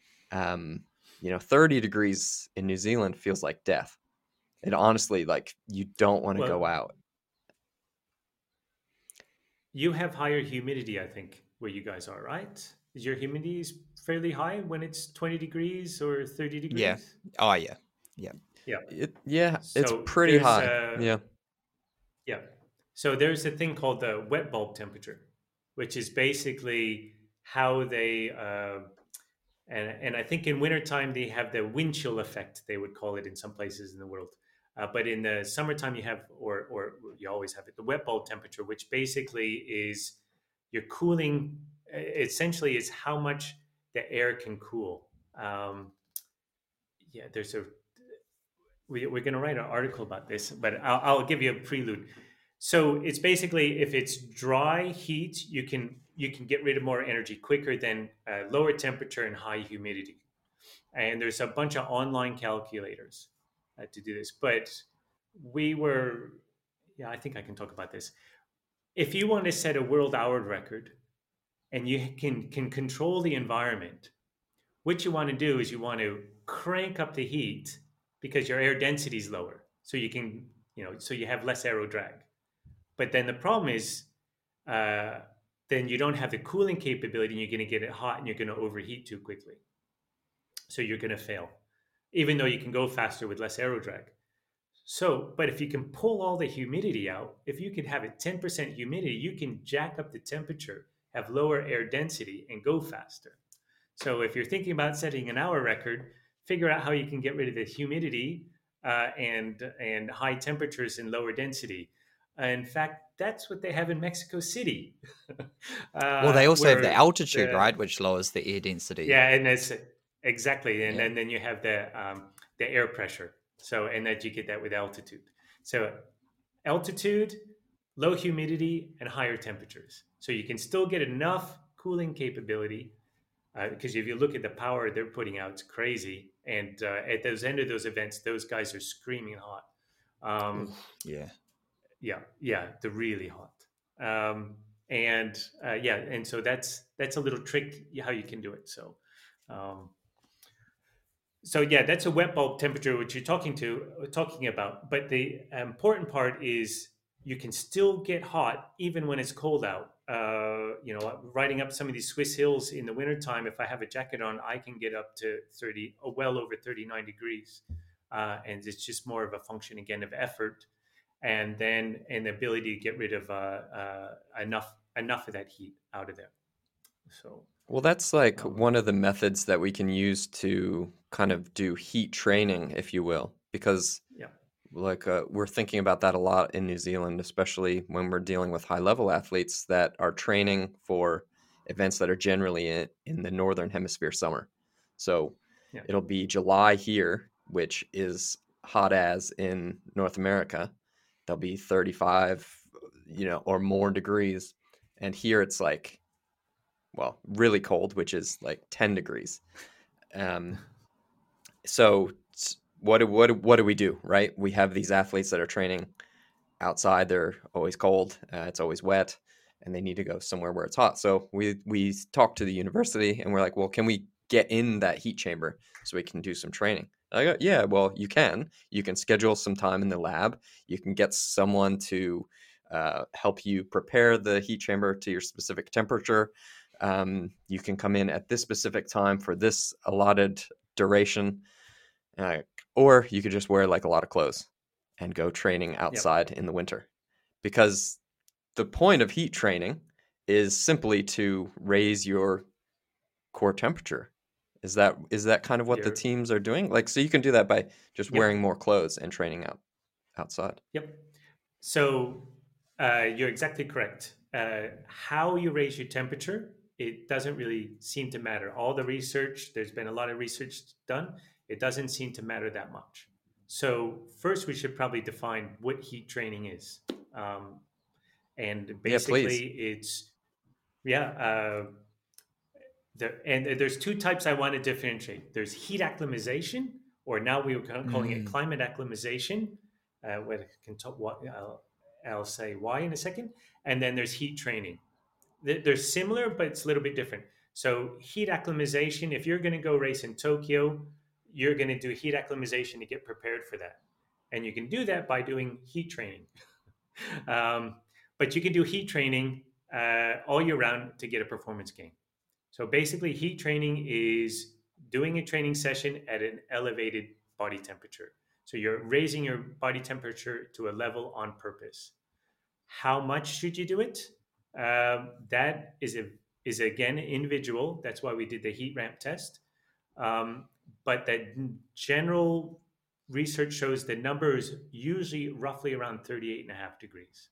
30 degrees in New Zealand feels like death. It honestly, like, you don't want to go Well, out. you have higher humidity, I think, where you guys are, right? Is your humidity fairly high when it's 20 degrees or 30 Yeah. degrees? Oh, yeah. Yeah. Yeah. It's So pretty there's high. Yeah. yeah. So there's a thing called the wet bulb temperature, which is basically how they and I think in wintertime they have the wind chill effect, they would call it in some places in the world. But in the summertime you have, or you always have it, the wet bulb temperature, which basically is your cooling. Essentially, is how much the air can cool. Yeah, we're going to write an article about this, but I'll give you a prelude. So it's basically if it's dry heat, you can get rid of more energy quicker than lower temperature and high humidity. And there's a bunch of online calculators to do this. But we were, yeah, I think I can talk about this. If you want to set a world hour record and you can control the environment, what you want to do is you want to crank up the heat because your air density is lower. So you can, so you have less aero drag. But then the problem is, uh, then you don't have the cooling capability and you're going to get it hot and you're going to overheat too quickly. So you're going to fail, even though you can go faster with less aero drag. So, but if you can pull all the humidity out, if you can have it 10% humidity, you can jack up the temperature, have lower air density, and go faster. So if you're thinking about setting an hour record, figure out how you can get rid of the humidity and high temperatures and lower density. In fact, that's what they have in Mexico City. Well, they also have the Where altitude, the right, which lowers the air density. yeah, and it's exactly, and Yeah. then you have the air pressure. So and that you get that with altitude. So altitude, low humidity, and higher temperatures. So you can still get enough cooling capability because if you look at the power they're putting out, it's crazy. And at those end of those events, those guys are screaming hot. Um, Yeah. yeah, they're really hot. And yeah, and so that's a little trick how you can do it. Um, so yeah, that's a wet bulb temperature which you're talking about. But the important part is you can still get hot even when it's cold out. Riding up some of these Swiss hills in the wintertime, if I have a jacket on, I can get up to well over 39 degrees. And it's just more of a function again of effort, and then an ability to get rid of enough of that heat out of there. So, Well, that's like um, one of the methods that we can use to kind of do heat training, if you will, because yeah, like we're thinking about that a lot in New Zealand, especially when we're dealing with high level athletes that are training for events that are generally in the northern hemisphere summer. So yeah, it'll be July here, which is hot as in North America. There'll be 35, or more degrees. And here it's like, well, really cold, which is like 10 degrees. Um, so what do we do, right? We have these athletes that are training outside. They're always cold, it's always wet, and they need to go somewhere where it's hot. So we talked to the university and we're like, well, can we get in that heat chamber so we can do some training? And I go, yeah, well, you can schedule some time in the lab. You can get someone to help you prepare the heat chamber to your specific temperature. You can come in at this specific time for this allotted duration, uh, or you could just wear like a lot of clothes and go training yeah, outside in the winter. Because the point of heat training is simply to raise your core temperature. Is that kind of what the you're, teams are doing? Like, so you can do that by just wearing yep, more clothes and training outside. yep. So you're exactly correct. How you raise your temperature, it doesn't really seem to matter. All the research, there's been a lot of research done. It doesn't seem to matter that much. So first, we should probably define what heat training is. Um, and Yeah, basically, please. it's yeah. And there's two types I want to differentiate. There's heat acclimatization, or now we are calling it Mm. climate acclimatization. What can talk, what I'll say why in a second. And then there's heat training. They're similar, but it's a little bit different. So heat acclimatization, if you're going to go race in Tokyo, you're going to do heat acclimatization to get prepared for that, and you can do that by doing heat training. um, but you can do heat training all year round to get a performance gain. So basically, heat training is doing a training session at an elevated body temperature. So you're raising your body temperature to a level on purpose. How much should you do it? That is again individual. That's why we did the heat ramp test. Um, but that general research shows the number is usually roughly around 38.5 degrees.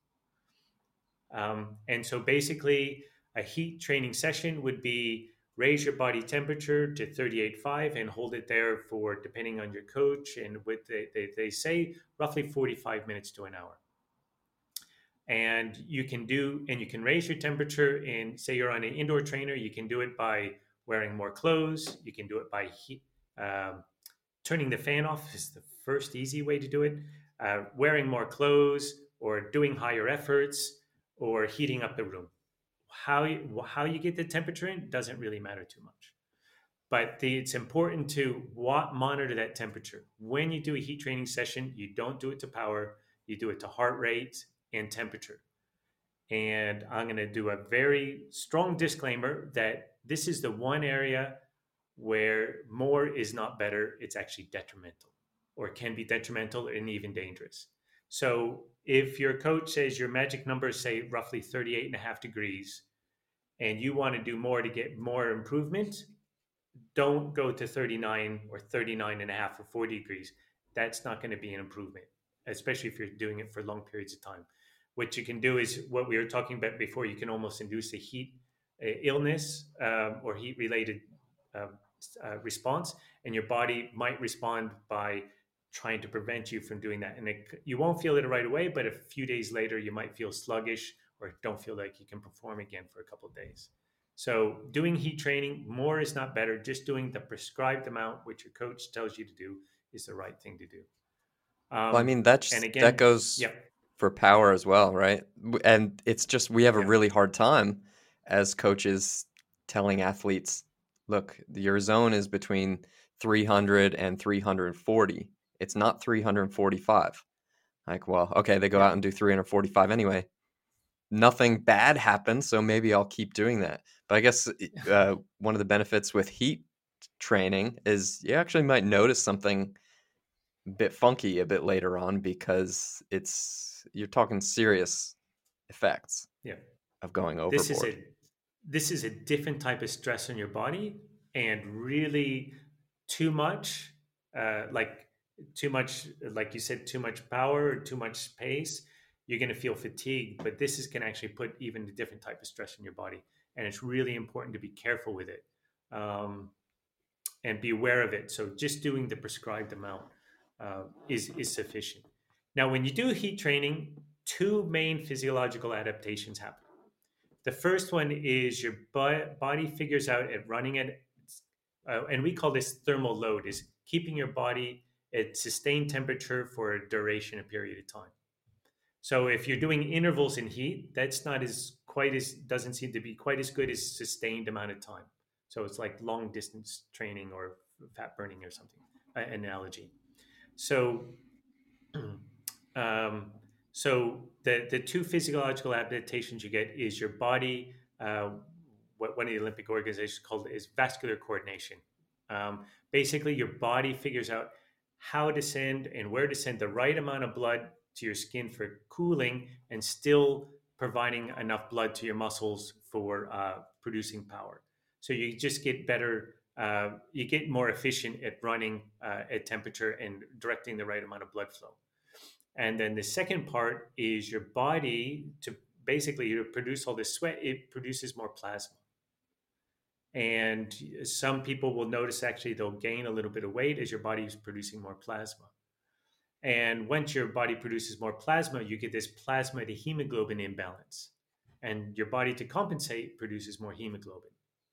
And so basically, a heat training session would be raise your body temperature to 38.5 and hold it there for, depending on your coach, and what they say, roughly 45 minutes to an hour. And you can raise your temperature. And say you're on an indoor trainer, you can do it by wearing more clothes. You can do it by turning the fan off is the first easy way to do it. Wearing more clothes, or doing higher efforts, or heating up the room. How you get the temperature in doesn't really matter too much. But it's important to monitor that temperature. When you do a heat training session, you don't do it to power, you do it to heart rate and temperature. And I'm going to do a very strong disclaimer that this is the one area where more is not better. It's actually detrimental, or can be detrimental and even dangerous. So if your coach says your magic numbers say roughly 38.5 degrees, and you want to do more to get more improvement, don't go to 39 or 39.5 or 40 degrees. That's not going to be an improvement, especially if you're doing it for long periods of time. What you can do is what we were talking about before. You can almost induce a heat illness, or heat related um, response, and your body might respond by trying to prevent you from doing that. And you won't feel it right away, but a few days later, you might feel sluggish or don't feel like you can perform again for a couple of days. So, doing heat training, more is not better. Just doing the prescribed amount, which your coach tells you to do, is the right thing to do. Well, I mean, And that again, goes yeah, for power as well, right? And it's just we have a yeah, really hard time as coaches telling athletes, look, your zone is between 300 and 340. It's not 345. Like, well, okay, they go yeah, out and do 345 anyway. Nothing bad happens, so maybe I'll keep doing that. But I guess one of the benefits with heat training is you actually might notice something bit funky a bit later on because you're talking serious effects yeah. of going This is overboard. it. this is a different type of stress on your body, and really too much, like too much, like you said, too much power or too much pace, you're going to feel fatigued. But this is going to actually put even a different type of stress in your body, and it's really important to be careful with it, and be aware of it. So just doing the prescribed amount is sufficient. Now, when you do heat training, two main physiological adaptations happen. The first one is your body figures out at running at, and we call this thermal load, is keeping your body at sustained temperature for a duration, a period of time. So if you're doing intervals in heat, that's not as quite as, doesn't seem to be quite as good as sustained amount of time. So it's like long distance training or fat burning or something, analogy. So um, so the two physiological adaptations you get is your body, what one of the Olympic organizations called is vascular coordination. Basically, your body figures out how to send and where to send the right amount of blood to your skin for cooling, and still providing enough blood to your muscles for producing power. So you just get better. You get more efficient at running at temperature and directing the right amount of blood flow. And then the second part is your body, to basically to produce all this sweat, it produces more plasma. And some people will notice actually they'll gain a little bit of weight as your body is producing more plasma. And once your body produces more plasma, you get this plasma to hemoglobin imbalance. And your body, to compensate, produces more hemoglobin.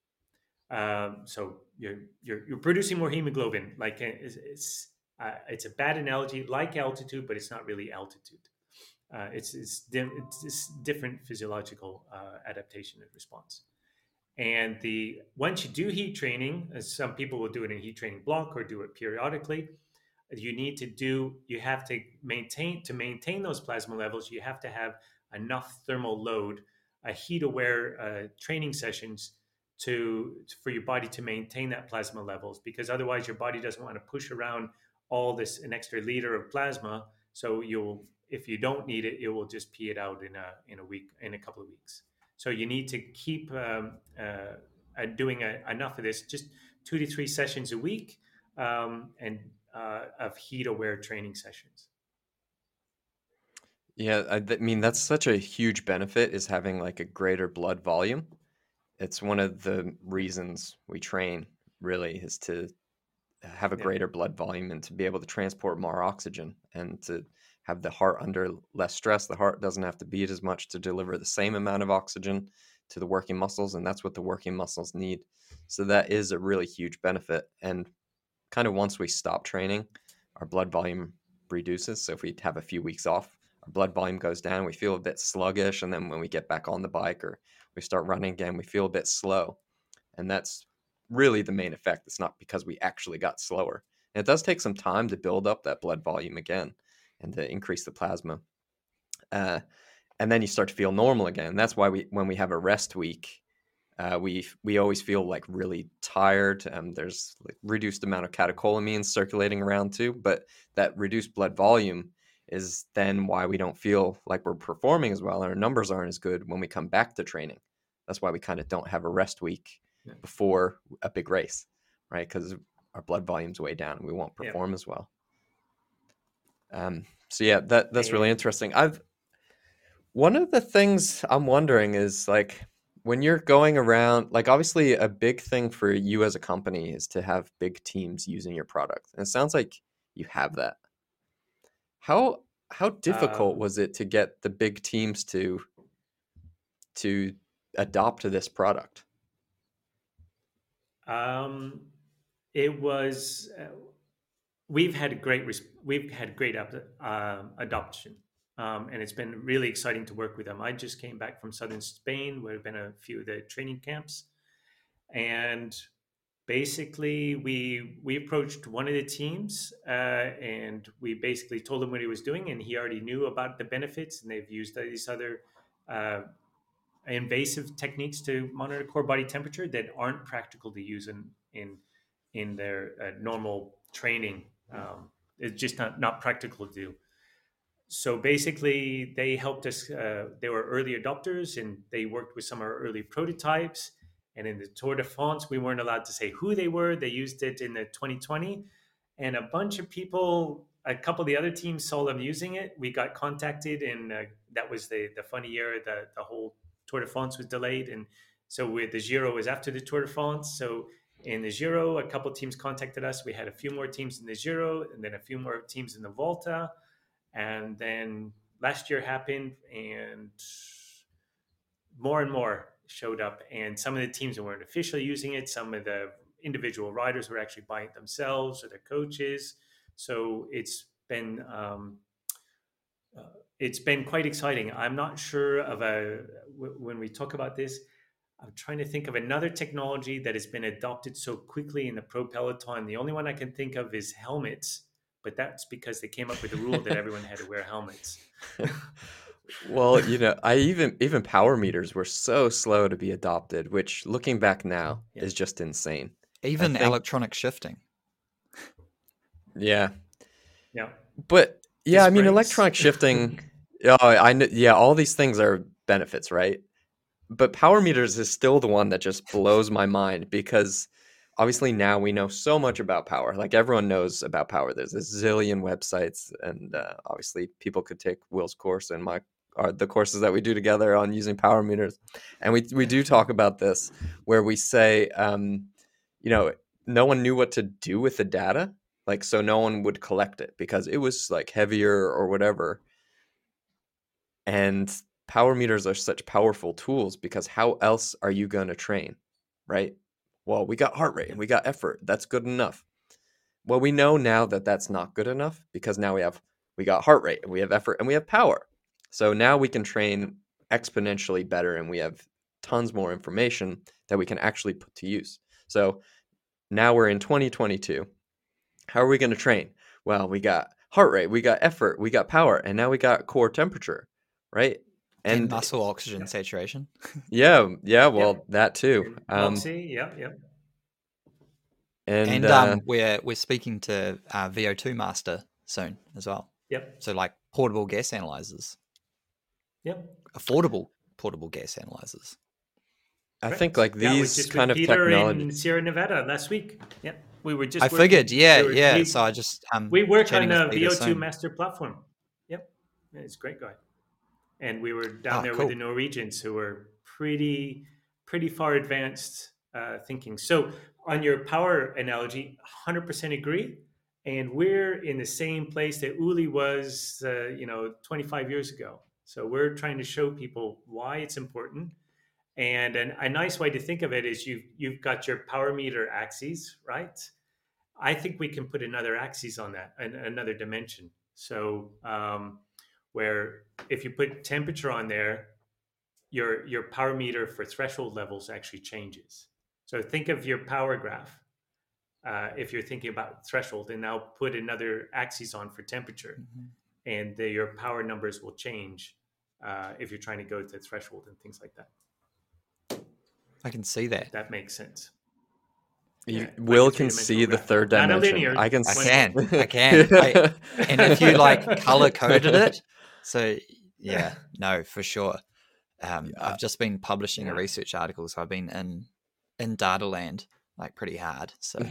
So you're producing more hemoglobin. Like it's a bad analogy, like altitude, but it's not really altitude. It's different physiological adaptation and response. And the once you do heat training, as some people will do it in heat training block or do it periodically, you have to maintain those plasma levels. You have to have enough thermal load, heat aware training sessions for your body to maintain that plasma levels, because otherwise your body doesn't want to push around all this, an extra liter of plasma. So you'll, if you don't need it, it will just pee it out in a week, in a couple of weeks. So you need to keep doing enough of this, just 2 to 3 sessions a week, and of heat aware training sessions. Yeah, I mean that's such a huge benefit, is having like a greater blood volume. It's one of the reasons we train, really, is to have a Yeah. greater blood volume and to be able to transport more oxygen and to have the heart under less stress. The heart doesn't have to beat as much to deliver the same amount of oxygen to the working muscles, and that's what the working muscles need. So that is a really huge benefit. And kind of once we stop training, our blood volume reduces. So if we have a few weeks off, our blood volume goes down, we feel a bit sluggish, and then when we get back on the bike or we start running again, we feel a bit slow. And that's really the main effect. It's not because we actually got slower. And it does take some time to build up that blood volume again and to increase the plasma. And then you start to feel normal again. That's why when we have a rest week, we always feel like really tired. There's like reduced amount of catecholamines circulating around too, but that reduced blood volume is then why we don't feel like we're performing as well. Our numbers aren't as good when we come back to training. That's why we kind of don't have a rest week before a big race, right? Because our blood volume's way down and we won't perform as well. So yeah, that's really interesting. One of the things I'm wondering is like, when you're going around, like obviously a big thing for you as a company is to have big teams using your product. And it sounds like you have that. How difficult was it to get the big teams to adopt this product? It was we've had great adoption, and it's been really exciting to work with them. I just came back from southern Spain, where I've been a few of the training camps, and basically we approached one of the teams, and we basically told him what he was doing, and he already knew about the benefits, and they've used these other invasive techniques to monitor core body temperature that aren't practical to use in their normal training. It's just not practical to do. So basically, they helped us. They were early adopters, and they worked with some of our early prototypes. And in the Tour de France, we weren't allowed to say who they were. They used it in the 2020, and a bunch of people, a couple of the other teams saw them using it. We got contacted, and that was the funny year that the whole Tour de France was delayed, and so the Giro was after the Tour de France. So in the Giro, a couple of teams contacted us. We had a few more teams in the Giro, and then a few more teams in the Volta. And then last year happened, and more showed up. And some of the teams weren't officially using it. Some of the individual riders were actually buying it themselves or their coaches. So it's been quite exciting. I'm not sure of when we talk about this, I'm trying to think of another technology that has been adopted so quickly in the pro peloton. The only one I can think of is helmets, but that's because they came up with a rule that everyone had to wear helmets. Well, even power meters were so slow to be adopted, which looking back now is just insane. Even electronic shifting. Yeah. Yeah. But yeah, Disc brakes. electronic shifting, I know, all these things are benefits, right? But power meters is still the one that just blows my mind, because obviously now we know so much about power. Like, everyone knows about power. There's a zillion websites, and obviously people could take Will's course and the courses that we do together on using power meters. And we do talk about this, where we say, no one knew what to do with the data. Like, so no one would collect it because it was like heavier or whatever. And power meters are such powerful tools, because how else are you going to train, right? Well, we got heart rate and we got effort. That's good enough. Well, we know now that that's not good enough, because now we got heart rate and we have effort and we have power. So now we can train exponentially better, and we have tons more information that we can actually put to use. So now we're in 2022. How are we going to train? Well, we got heart rate, we got effort, we got power, and now we got core temperature, right? And muscle oxygen saturation. Yeah, well, that too. Yeah. And we're speaking to VO2 Master soon as well. Yep. So like portable gas analyzers. Yep. Affordable portable gas analyzers. I think like these kind of technology in Sierra Nevada last week. Yep. We were just. I figured, yeah. So I just we work on a VO2 Master platform. Yep, it's a great guy. And we were down there with the Norwegians, who were pretty far advanced thinking. So on your power analogy, 100% agree. And we're in the same place that Uli was, 25 years ago. So we're trying to show people why it's important. And a nice way to think of it is you've got your power meter axes, right? I think we can put another axis on that, another dimension. So where if you put temperature on there, your power meter for threshold levels actually changes. So think of your power graph if you're thinking about threshold, and now put another axis on for temperature, and your power numbers will change if you're trying to go to threshold and things like that. I can see that. That makes sense. Will can see the third dimension. I can. I can. And if you color coded it, so yeah, no, for sure. I've just been publishing a research article, so I've been in data land pretty hard. So,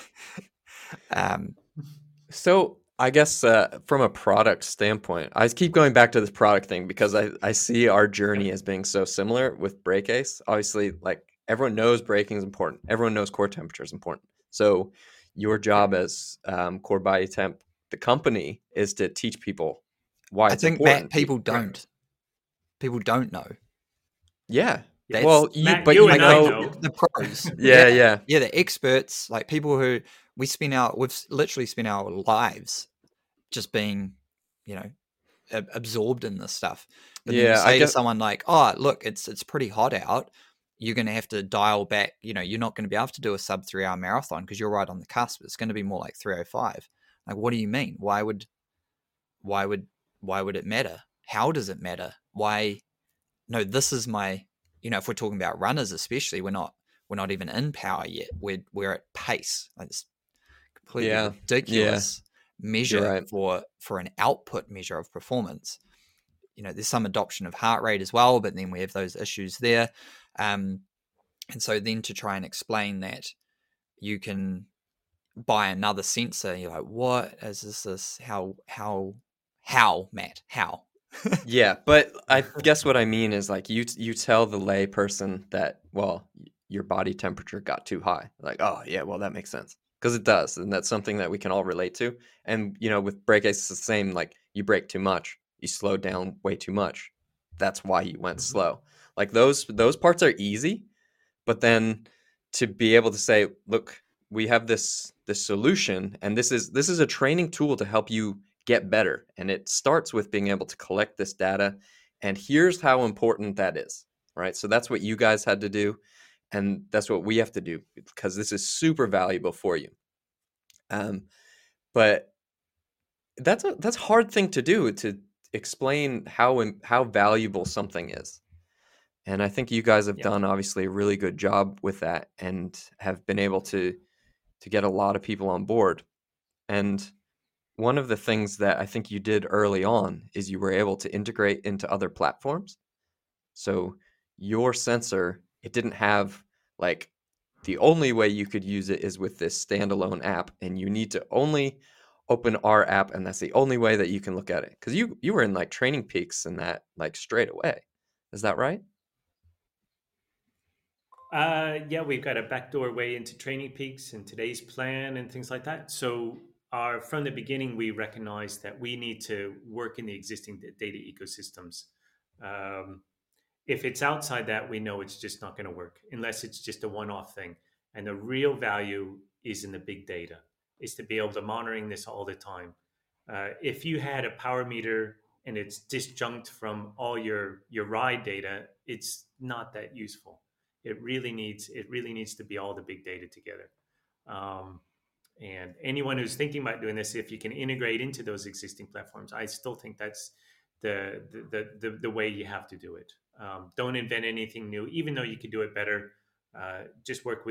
so I guess from a product standpoint, I keep going back to this product thing, because I see our journey as being so similar with BrakeAce. Obviously, everyone knows braking is important. Everyone knows core temperature is important. So your job as Core Body Temp, the company, is to teach people why it's important. I think that people don't. People don't know. Yeah. Matt, you know the pros. Yeah. The experts, people who we've literally spent our lives just being, absorbed in this stuff. But then you say to someone oh, look, it's pretty hot out. You're going to have to dial back. You're not going to be able to do a sub 3 hour marathon because you're right on the cusp. It's going to be more like 3:05. What do you mean? Why would it matter? How does it matter? Why? No, this is my, if we're talking about runners, especially, we're not even in power yet. We're at pace. It's completely ridiculous. measure right. for an output measure of performance. There's some adoption of heart rate as well, but then we have those issues there. And so then to try and explain that you can buy another sensor, you're like, what is this? How, Matt? How? Yeah, but I guess what I mean is like you tell the lay person that, well, your body temperature got too high. Like, oh yeah, well that makes sense because it does, and that's something that we can all relate to. And with brake it's the same. Like you brake too much, you slowed down way too much. That's why you went slow. Like those parts are easy, but then to be able to say, look, we have this solution, and this is a training tool to help you get better, and it starts with being able to collect this data, and here's how important that is, right? So that's what you guys had to do, and that's what we have to do because this is super valuable for you. But that's a hard thing to do, to explain how valuable something is. And I think you guys have Yeah. done obviously a really good job with that and have been able to get a lot of people on board. And one of the things that I think you did early on is you were able to integrate into other platforms. So your sensor, it didn't have like the only way you could use it is with this standalone app, and you need to only open our app, and that's the only way that you can look at it. Because you were in like Training Peaks and that like straight away. Is that right? Yeah, we've got a backdoor way into Training Peaks and Today's Plan and things like that. So, from the beginning, we recognized that we need to work in the existing data ecosystems. Um, if it's outside that, we know it's just not going to work unless it's just a one-off thing. And the real value is in the big data, is to be able to monitoring this all the time. If you had a power meter and it's disjunct from all your ride data, it's not that useful. It really needs to be all the big data together. Um, and anyone who's thinking about doing this, if you can integrate into those existing platforms, I still think that's the way you have to do it. Don't invent anything new, even though you could do it better. Just work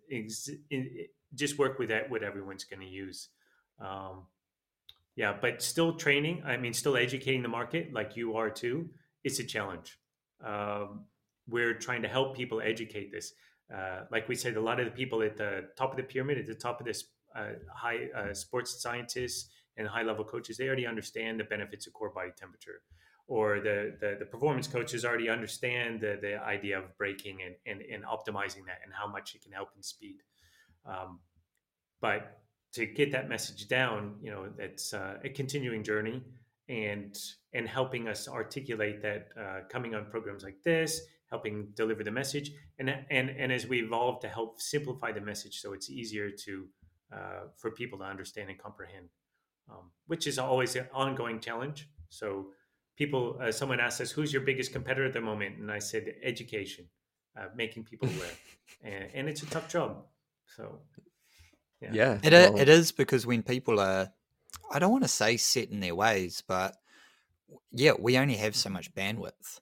just work with that what everyone's going to use. Um, yeah, but still training. I mean, still educating the market like you are too. It's a challenge. Um, we're trying to help people educate this. Like we said, a lot of the people at the top of the pyramid, at the top of this high sports scientists and high level coaches, they already understand the benefits of core body temperature. Or the performance coaches already understand the idea of braking and optimizing that and how much it can help in speed. Um, but to get that message down, it's a continuing journey, and helping us articulate that, coming on programs like this, helping deliver the message, and as we evolve to help simplify the message so it's easier to for people to understand and comprehend, which is always an ongoing challenge. So people, someone asked us, who's your biggest competitor at the moment? And I said, education, making people aware, and it's a tough job. So yeah. Yeah. It is, because when people are, I don't want to say set in their ways, but yeah, we only have so much bandwidth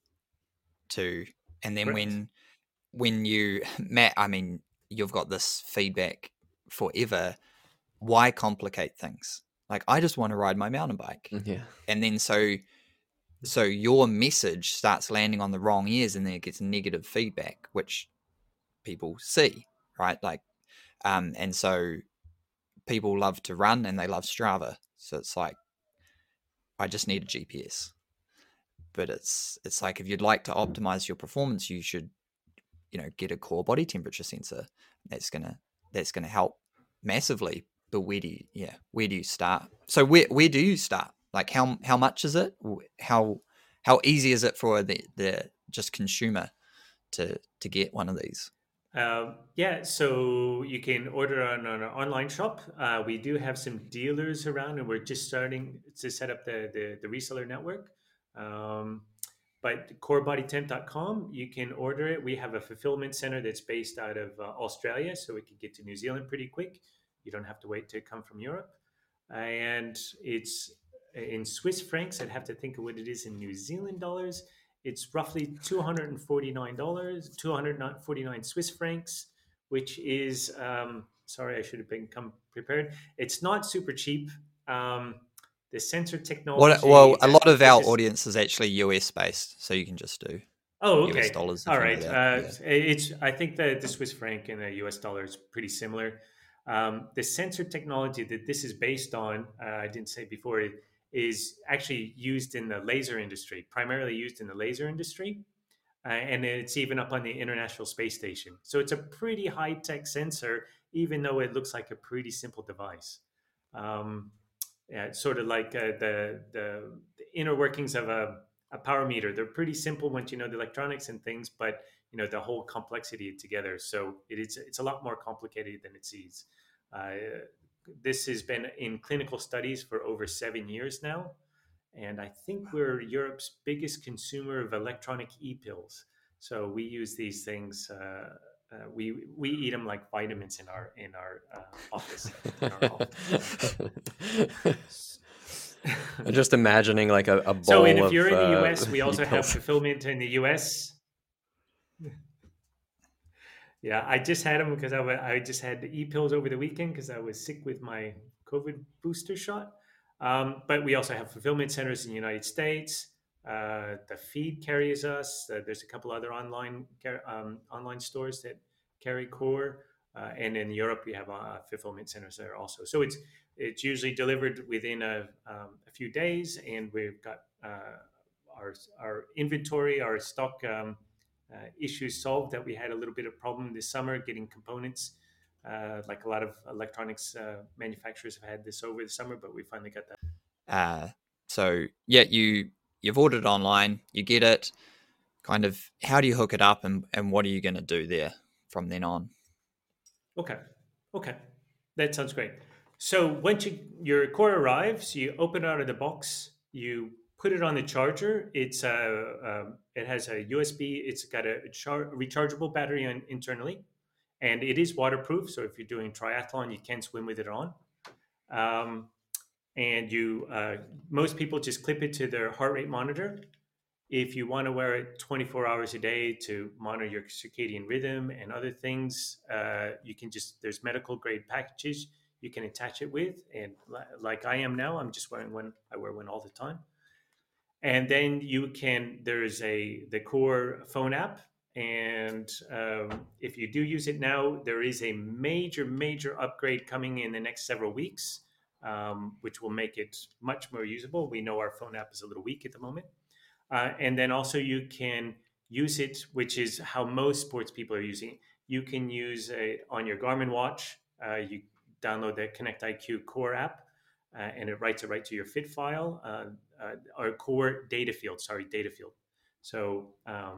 to, and then Correct. when you, Matt, I mean, you've got this feedback forever. Why complicate things? Like, I just want to ride my mountain bike. Yeah. And then so your message starts landing on the wrong ears, and then it gets negative feedback, which people see, right? Like, and so people love to run and they love Strava. So it's like, I just need a GPS. But it's like, if you'd like to optimize your performance, you should, get a core body temperature sensor. That's gonna help massively. But where do you start? So where do you start? Like, how much is it? How easy is it for the just consumer to get one of these? Yeah, so you can order on our online shop. We do have some dealers around, and we're just starting to set up the reseller network. Um, but corebodytemp.com, you can order it. We have a fulfillment center that's based out of Australia, so we can get to New Zealand pretty quick. You don't have to wait to come from Europe. And it's in Swiss francs. I'd have to think of what it is in New Zealand dollars. It's roughly $249, 249 Swiss francs, which is, sorry, I should have come prepared. It's not super cheap. The sensor Well, technology a that lot of that our this. audience is actually US based, so you can just do Oh, US okay. dollars if All you know right. that. Yeah. It's. I think that the Swiss franc and the US dollar is pretty similar. The sensor technology that this is based on, I didn't say before, it is actually used in the laser industry, primarily used in the laser industry, and it's even up on the International Space Station. So it's a pretty high tech sensor, even though it looks like a pretty simple device. Um, yeah, it's sort of like the inner workings of a power meter. They're pretty simple once you know the electronics and things, but you know the whole complexity together. So it's a lot more complicated than it seems. This has been in clinical studies for over 7 years now, and I think we're Europe's biggest consumer of electronic e-pills. So we use these things. We eat them like vitamins in our office. In our office. I'm just imagining like a So, and bowl if you're of in the US, we also have e-pills. fulfillment in the US. Yeah, I just had them because I just had the e-pills over the weekend because I was sick with my COVID booster shot. But we also have fulfillment centers in the United States. The feed carries us. There's a couple other online stores that carry Core, and in Europe we have fulfillment centers there also. So it's usually delivered within a few days, and we've got our inventory, our stock. Issues solved that we had a little bit of problem this summer getting components. Like a lot of electronics manufacturers have had this over the summer, but we finally got that. So yeah, you've ordered online, you get it. Kind of, how do you hook it up, and what are you going to do there from then on? Okay, that sounds great. So once your Core arrives, you open it out of the box, you put it on the charger. It has a USB. It's got a rechargeable battery internally, and it is waterproof. So if you're doing triathlon, you can swim with it on. Um, and most people just clip it to their heart rate monitor. If you want to wear it 24 hours a day to monitor your circadian rhythm and other things, you can there's medical grade packages you can attach it with. And like I am now, I'm just wearing one. I wear one all the time. And then there's the Core phone app. And if you do use it now, there is a major upgrade coming in the next several weeks, which will make it much more usable. We know our phone app is a little weak at the moment. And then also you can use it, which is how most sports people are using it. You can use it on your Garmin watch. You download the Connect IQ Core app, and it writes it right to your Fit file, or Core data field. Data field. So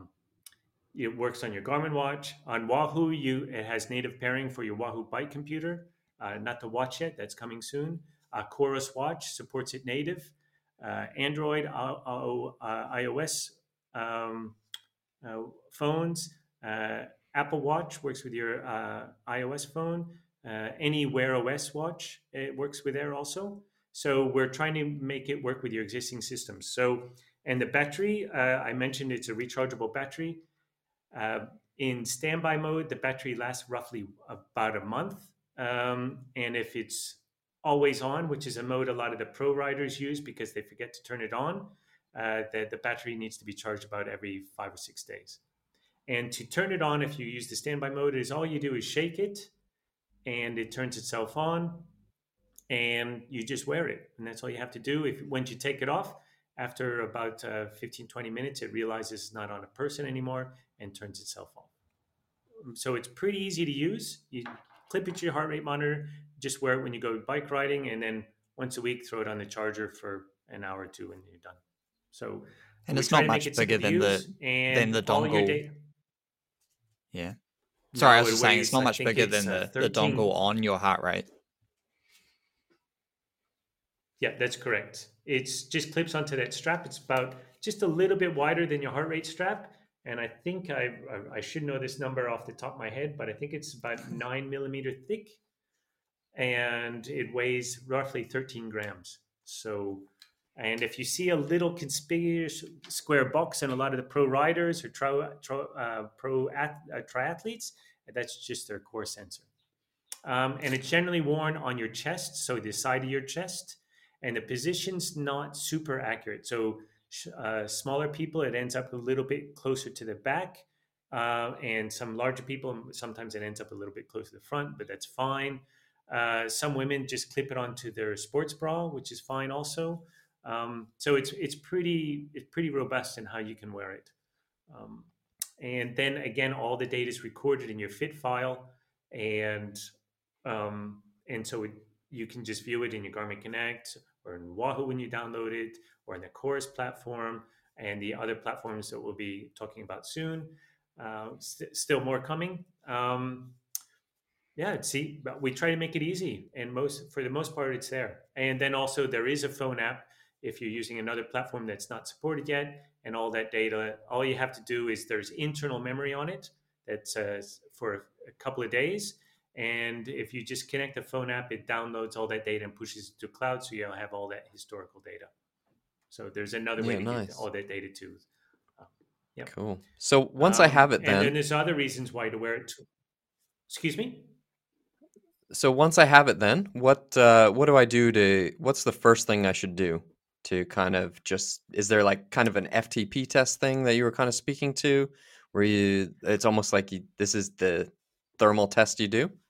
it works on your Garmin watch. On Wahoo, it has native pairing for your Wahoo Bike computer. Not the watch yet. That's coming soon. Chorus Watch supports it native. Android, iOS phones. Apple Watch works with your iOS phone. Any Wear OS watch, it works with there also. So we're trying to make it work with your existing systems. So, and the battery, I mentioned it's a rechargeable battery. In standby mode, the battery lasts roughly about a month. And if it's always on, which is a mode a lot of the pro riders use because they forget to turn it on, the battery needs to be charged about every 5 or 6 days. And to turn it on, if you use the standby mode, is all you do is shake it and it turns itself on, and you just wear it. And that's all you have to do. Once you take it off, after about 15-20 minutes, it realizes it's not on a person anymore and turns itself off. So it's pretty easy to use. You clip it to your heart rate monitor, just wear it when you go bike riding, and then once a week throw it on the charger for an hour or two and you're done. So And we it's try not to make much it bigger simple to use, than and the all your dongle. data. Yeah. Sorry, I No, was it just saying it's weighs, not I much think bigger it's than the 13. dongle on your heart rate. Yeah, that's correct. It's just clips onto that strap. It's about just a little bit wider than your heart rate strap. And I think I should know this number off the top of my head, but I think it's about 9 millimeter thick, and it weighs roughly 13 grams. So, and if you see a little conspicuous square box in a lot of the pro riders or triathletes, that's just their Core sensor. And it's generally worn on your chest, so the side of your chest. and the position's not super accurate. So smaller people, it ends up a little bit closer to the back, and some larger people, sometimes it ends up a little bit closer to the front, but that's fine. Some women just clip it onto their sports bra, which is fine also. So it's pretty robust in how you can wear it. Um, and then again, all the data is recorded in your fit file, and so you can just view it in your Garmin Connect or in Wahoo when you download it, or in the Chorus platform and the other platforms that we'll be talking about soon. Still more coming. Yeah, see, but we try to make it easy, and for the most part, it's there. And then also there is a phone app if you're using another platform that's not supported yet, and all that data. All you have to do is there's internal memory on it that's for a couple of days, and if you just connect the phone app, it downloads all that data and pushes it to cloud, so you'll have all that historical data. So there's another way Yeah, to get nice. all that data too. Yep. Cool. So once I have it, And then then there's other reasons why to wear it. Excuse me. what do I do to? What's the first thing I should do to kind of just? Is there like kind of an FTP test thing that you were kind of speaking to, where it's almost like this is the thermal test you do?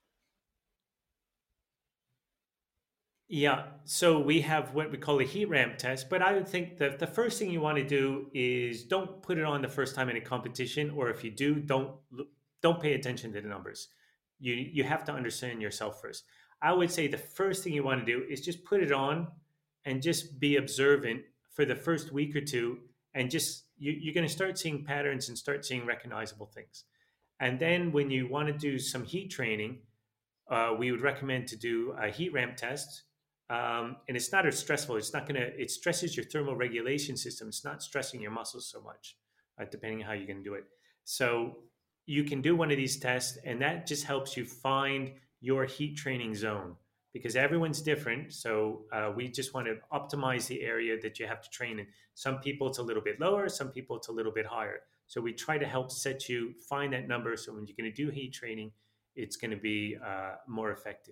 Yeah, so we have what we call a heat ramp test, but I would think that the first thing you want to do is don't put it on the first time in a competition, or if you do, don't pay attention to the numbers. You have to understand yourself first. I would say the first thing you want to do is just put it on and just be observant for the first week or two, and you're going to start seeing patterns and start seeing recognizable things. And then when you want to do some heat training, we would recommend to do a heat ramp test. And it's not as stressful. It stresses your thermal regulation system. It's not stressing your muscles so much, depending on how you're going to do it. So you can do one of these tests, and that just helps you find your heat training zone, because everyone's different. So we just want to optimize the area that you have to train in. Some people it's a little bit lower, some people it's a little bit higher. So we try to help set you find that number. So when you're going to do heat training, it's going to be more effective.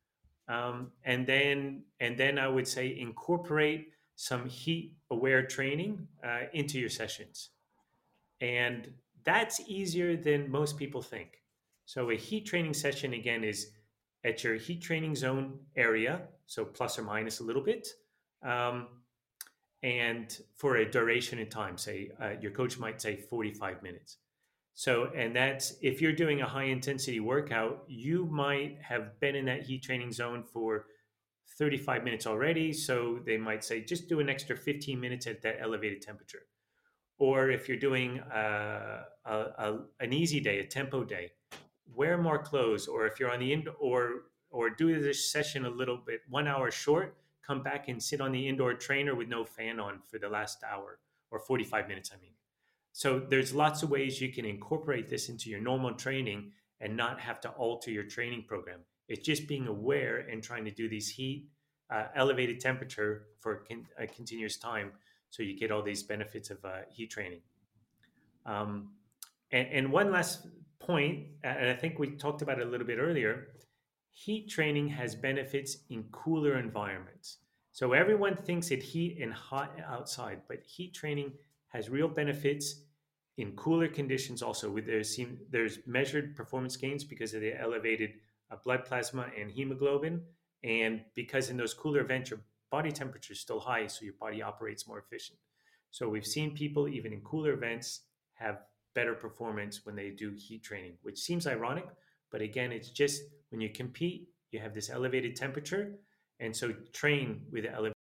And then I would say incorporate some heat aware training into your sessions, and that's easier than most people think. So a heat training session again is at your heat training zone area, so plus or minus a little bit, um, and for a duration in time. Say your coach might say 45 minutes. So, and that's if you're doing a high intensity workout, you might have been in that heat training zone for 35 minutes already. So they might say just do an extra 15 minutes at that elevated temperature. Or if you're doing an easy day, a tempo day, wear more clothes. Or if you're on the or do this session a little bit 1 hour short, come back and sit on the indoor trainer with no fan on for the last hour or 45 minutes. I mean. So there's lots of ways you can incorporate this into your normal training and not have to alter your training program. It's just being aware and trying to do these elevated temperature for a continuous time, so you get all these benefits of heat training. Um, and one last point, and I think we talked about it a little bit earlier. Heat training has benefits in cooler environments. So everyone thinks it heat and hot outside, but heat training has real benefits in cooler conditions also. There's measured performance gains because of the elevated blood plasma and hemoglobin, and because in those cooler events your body temperature is still high, so your body operates more efficient. So we've seen people even in cooler events have better performance when they do heat training, which seems ironic, but again, it's just when you compete, you have this elevated temperature, and so train with elevated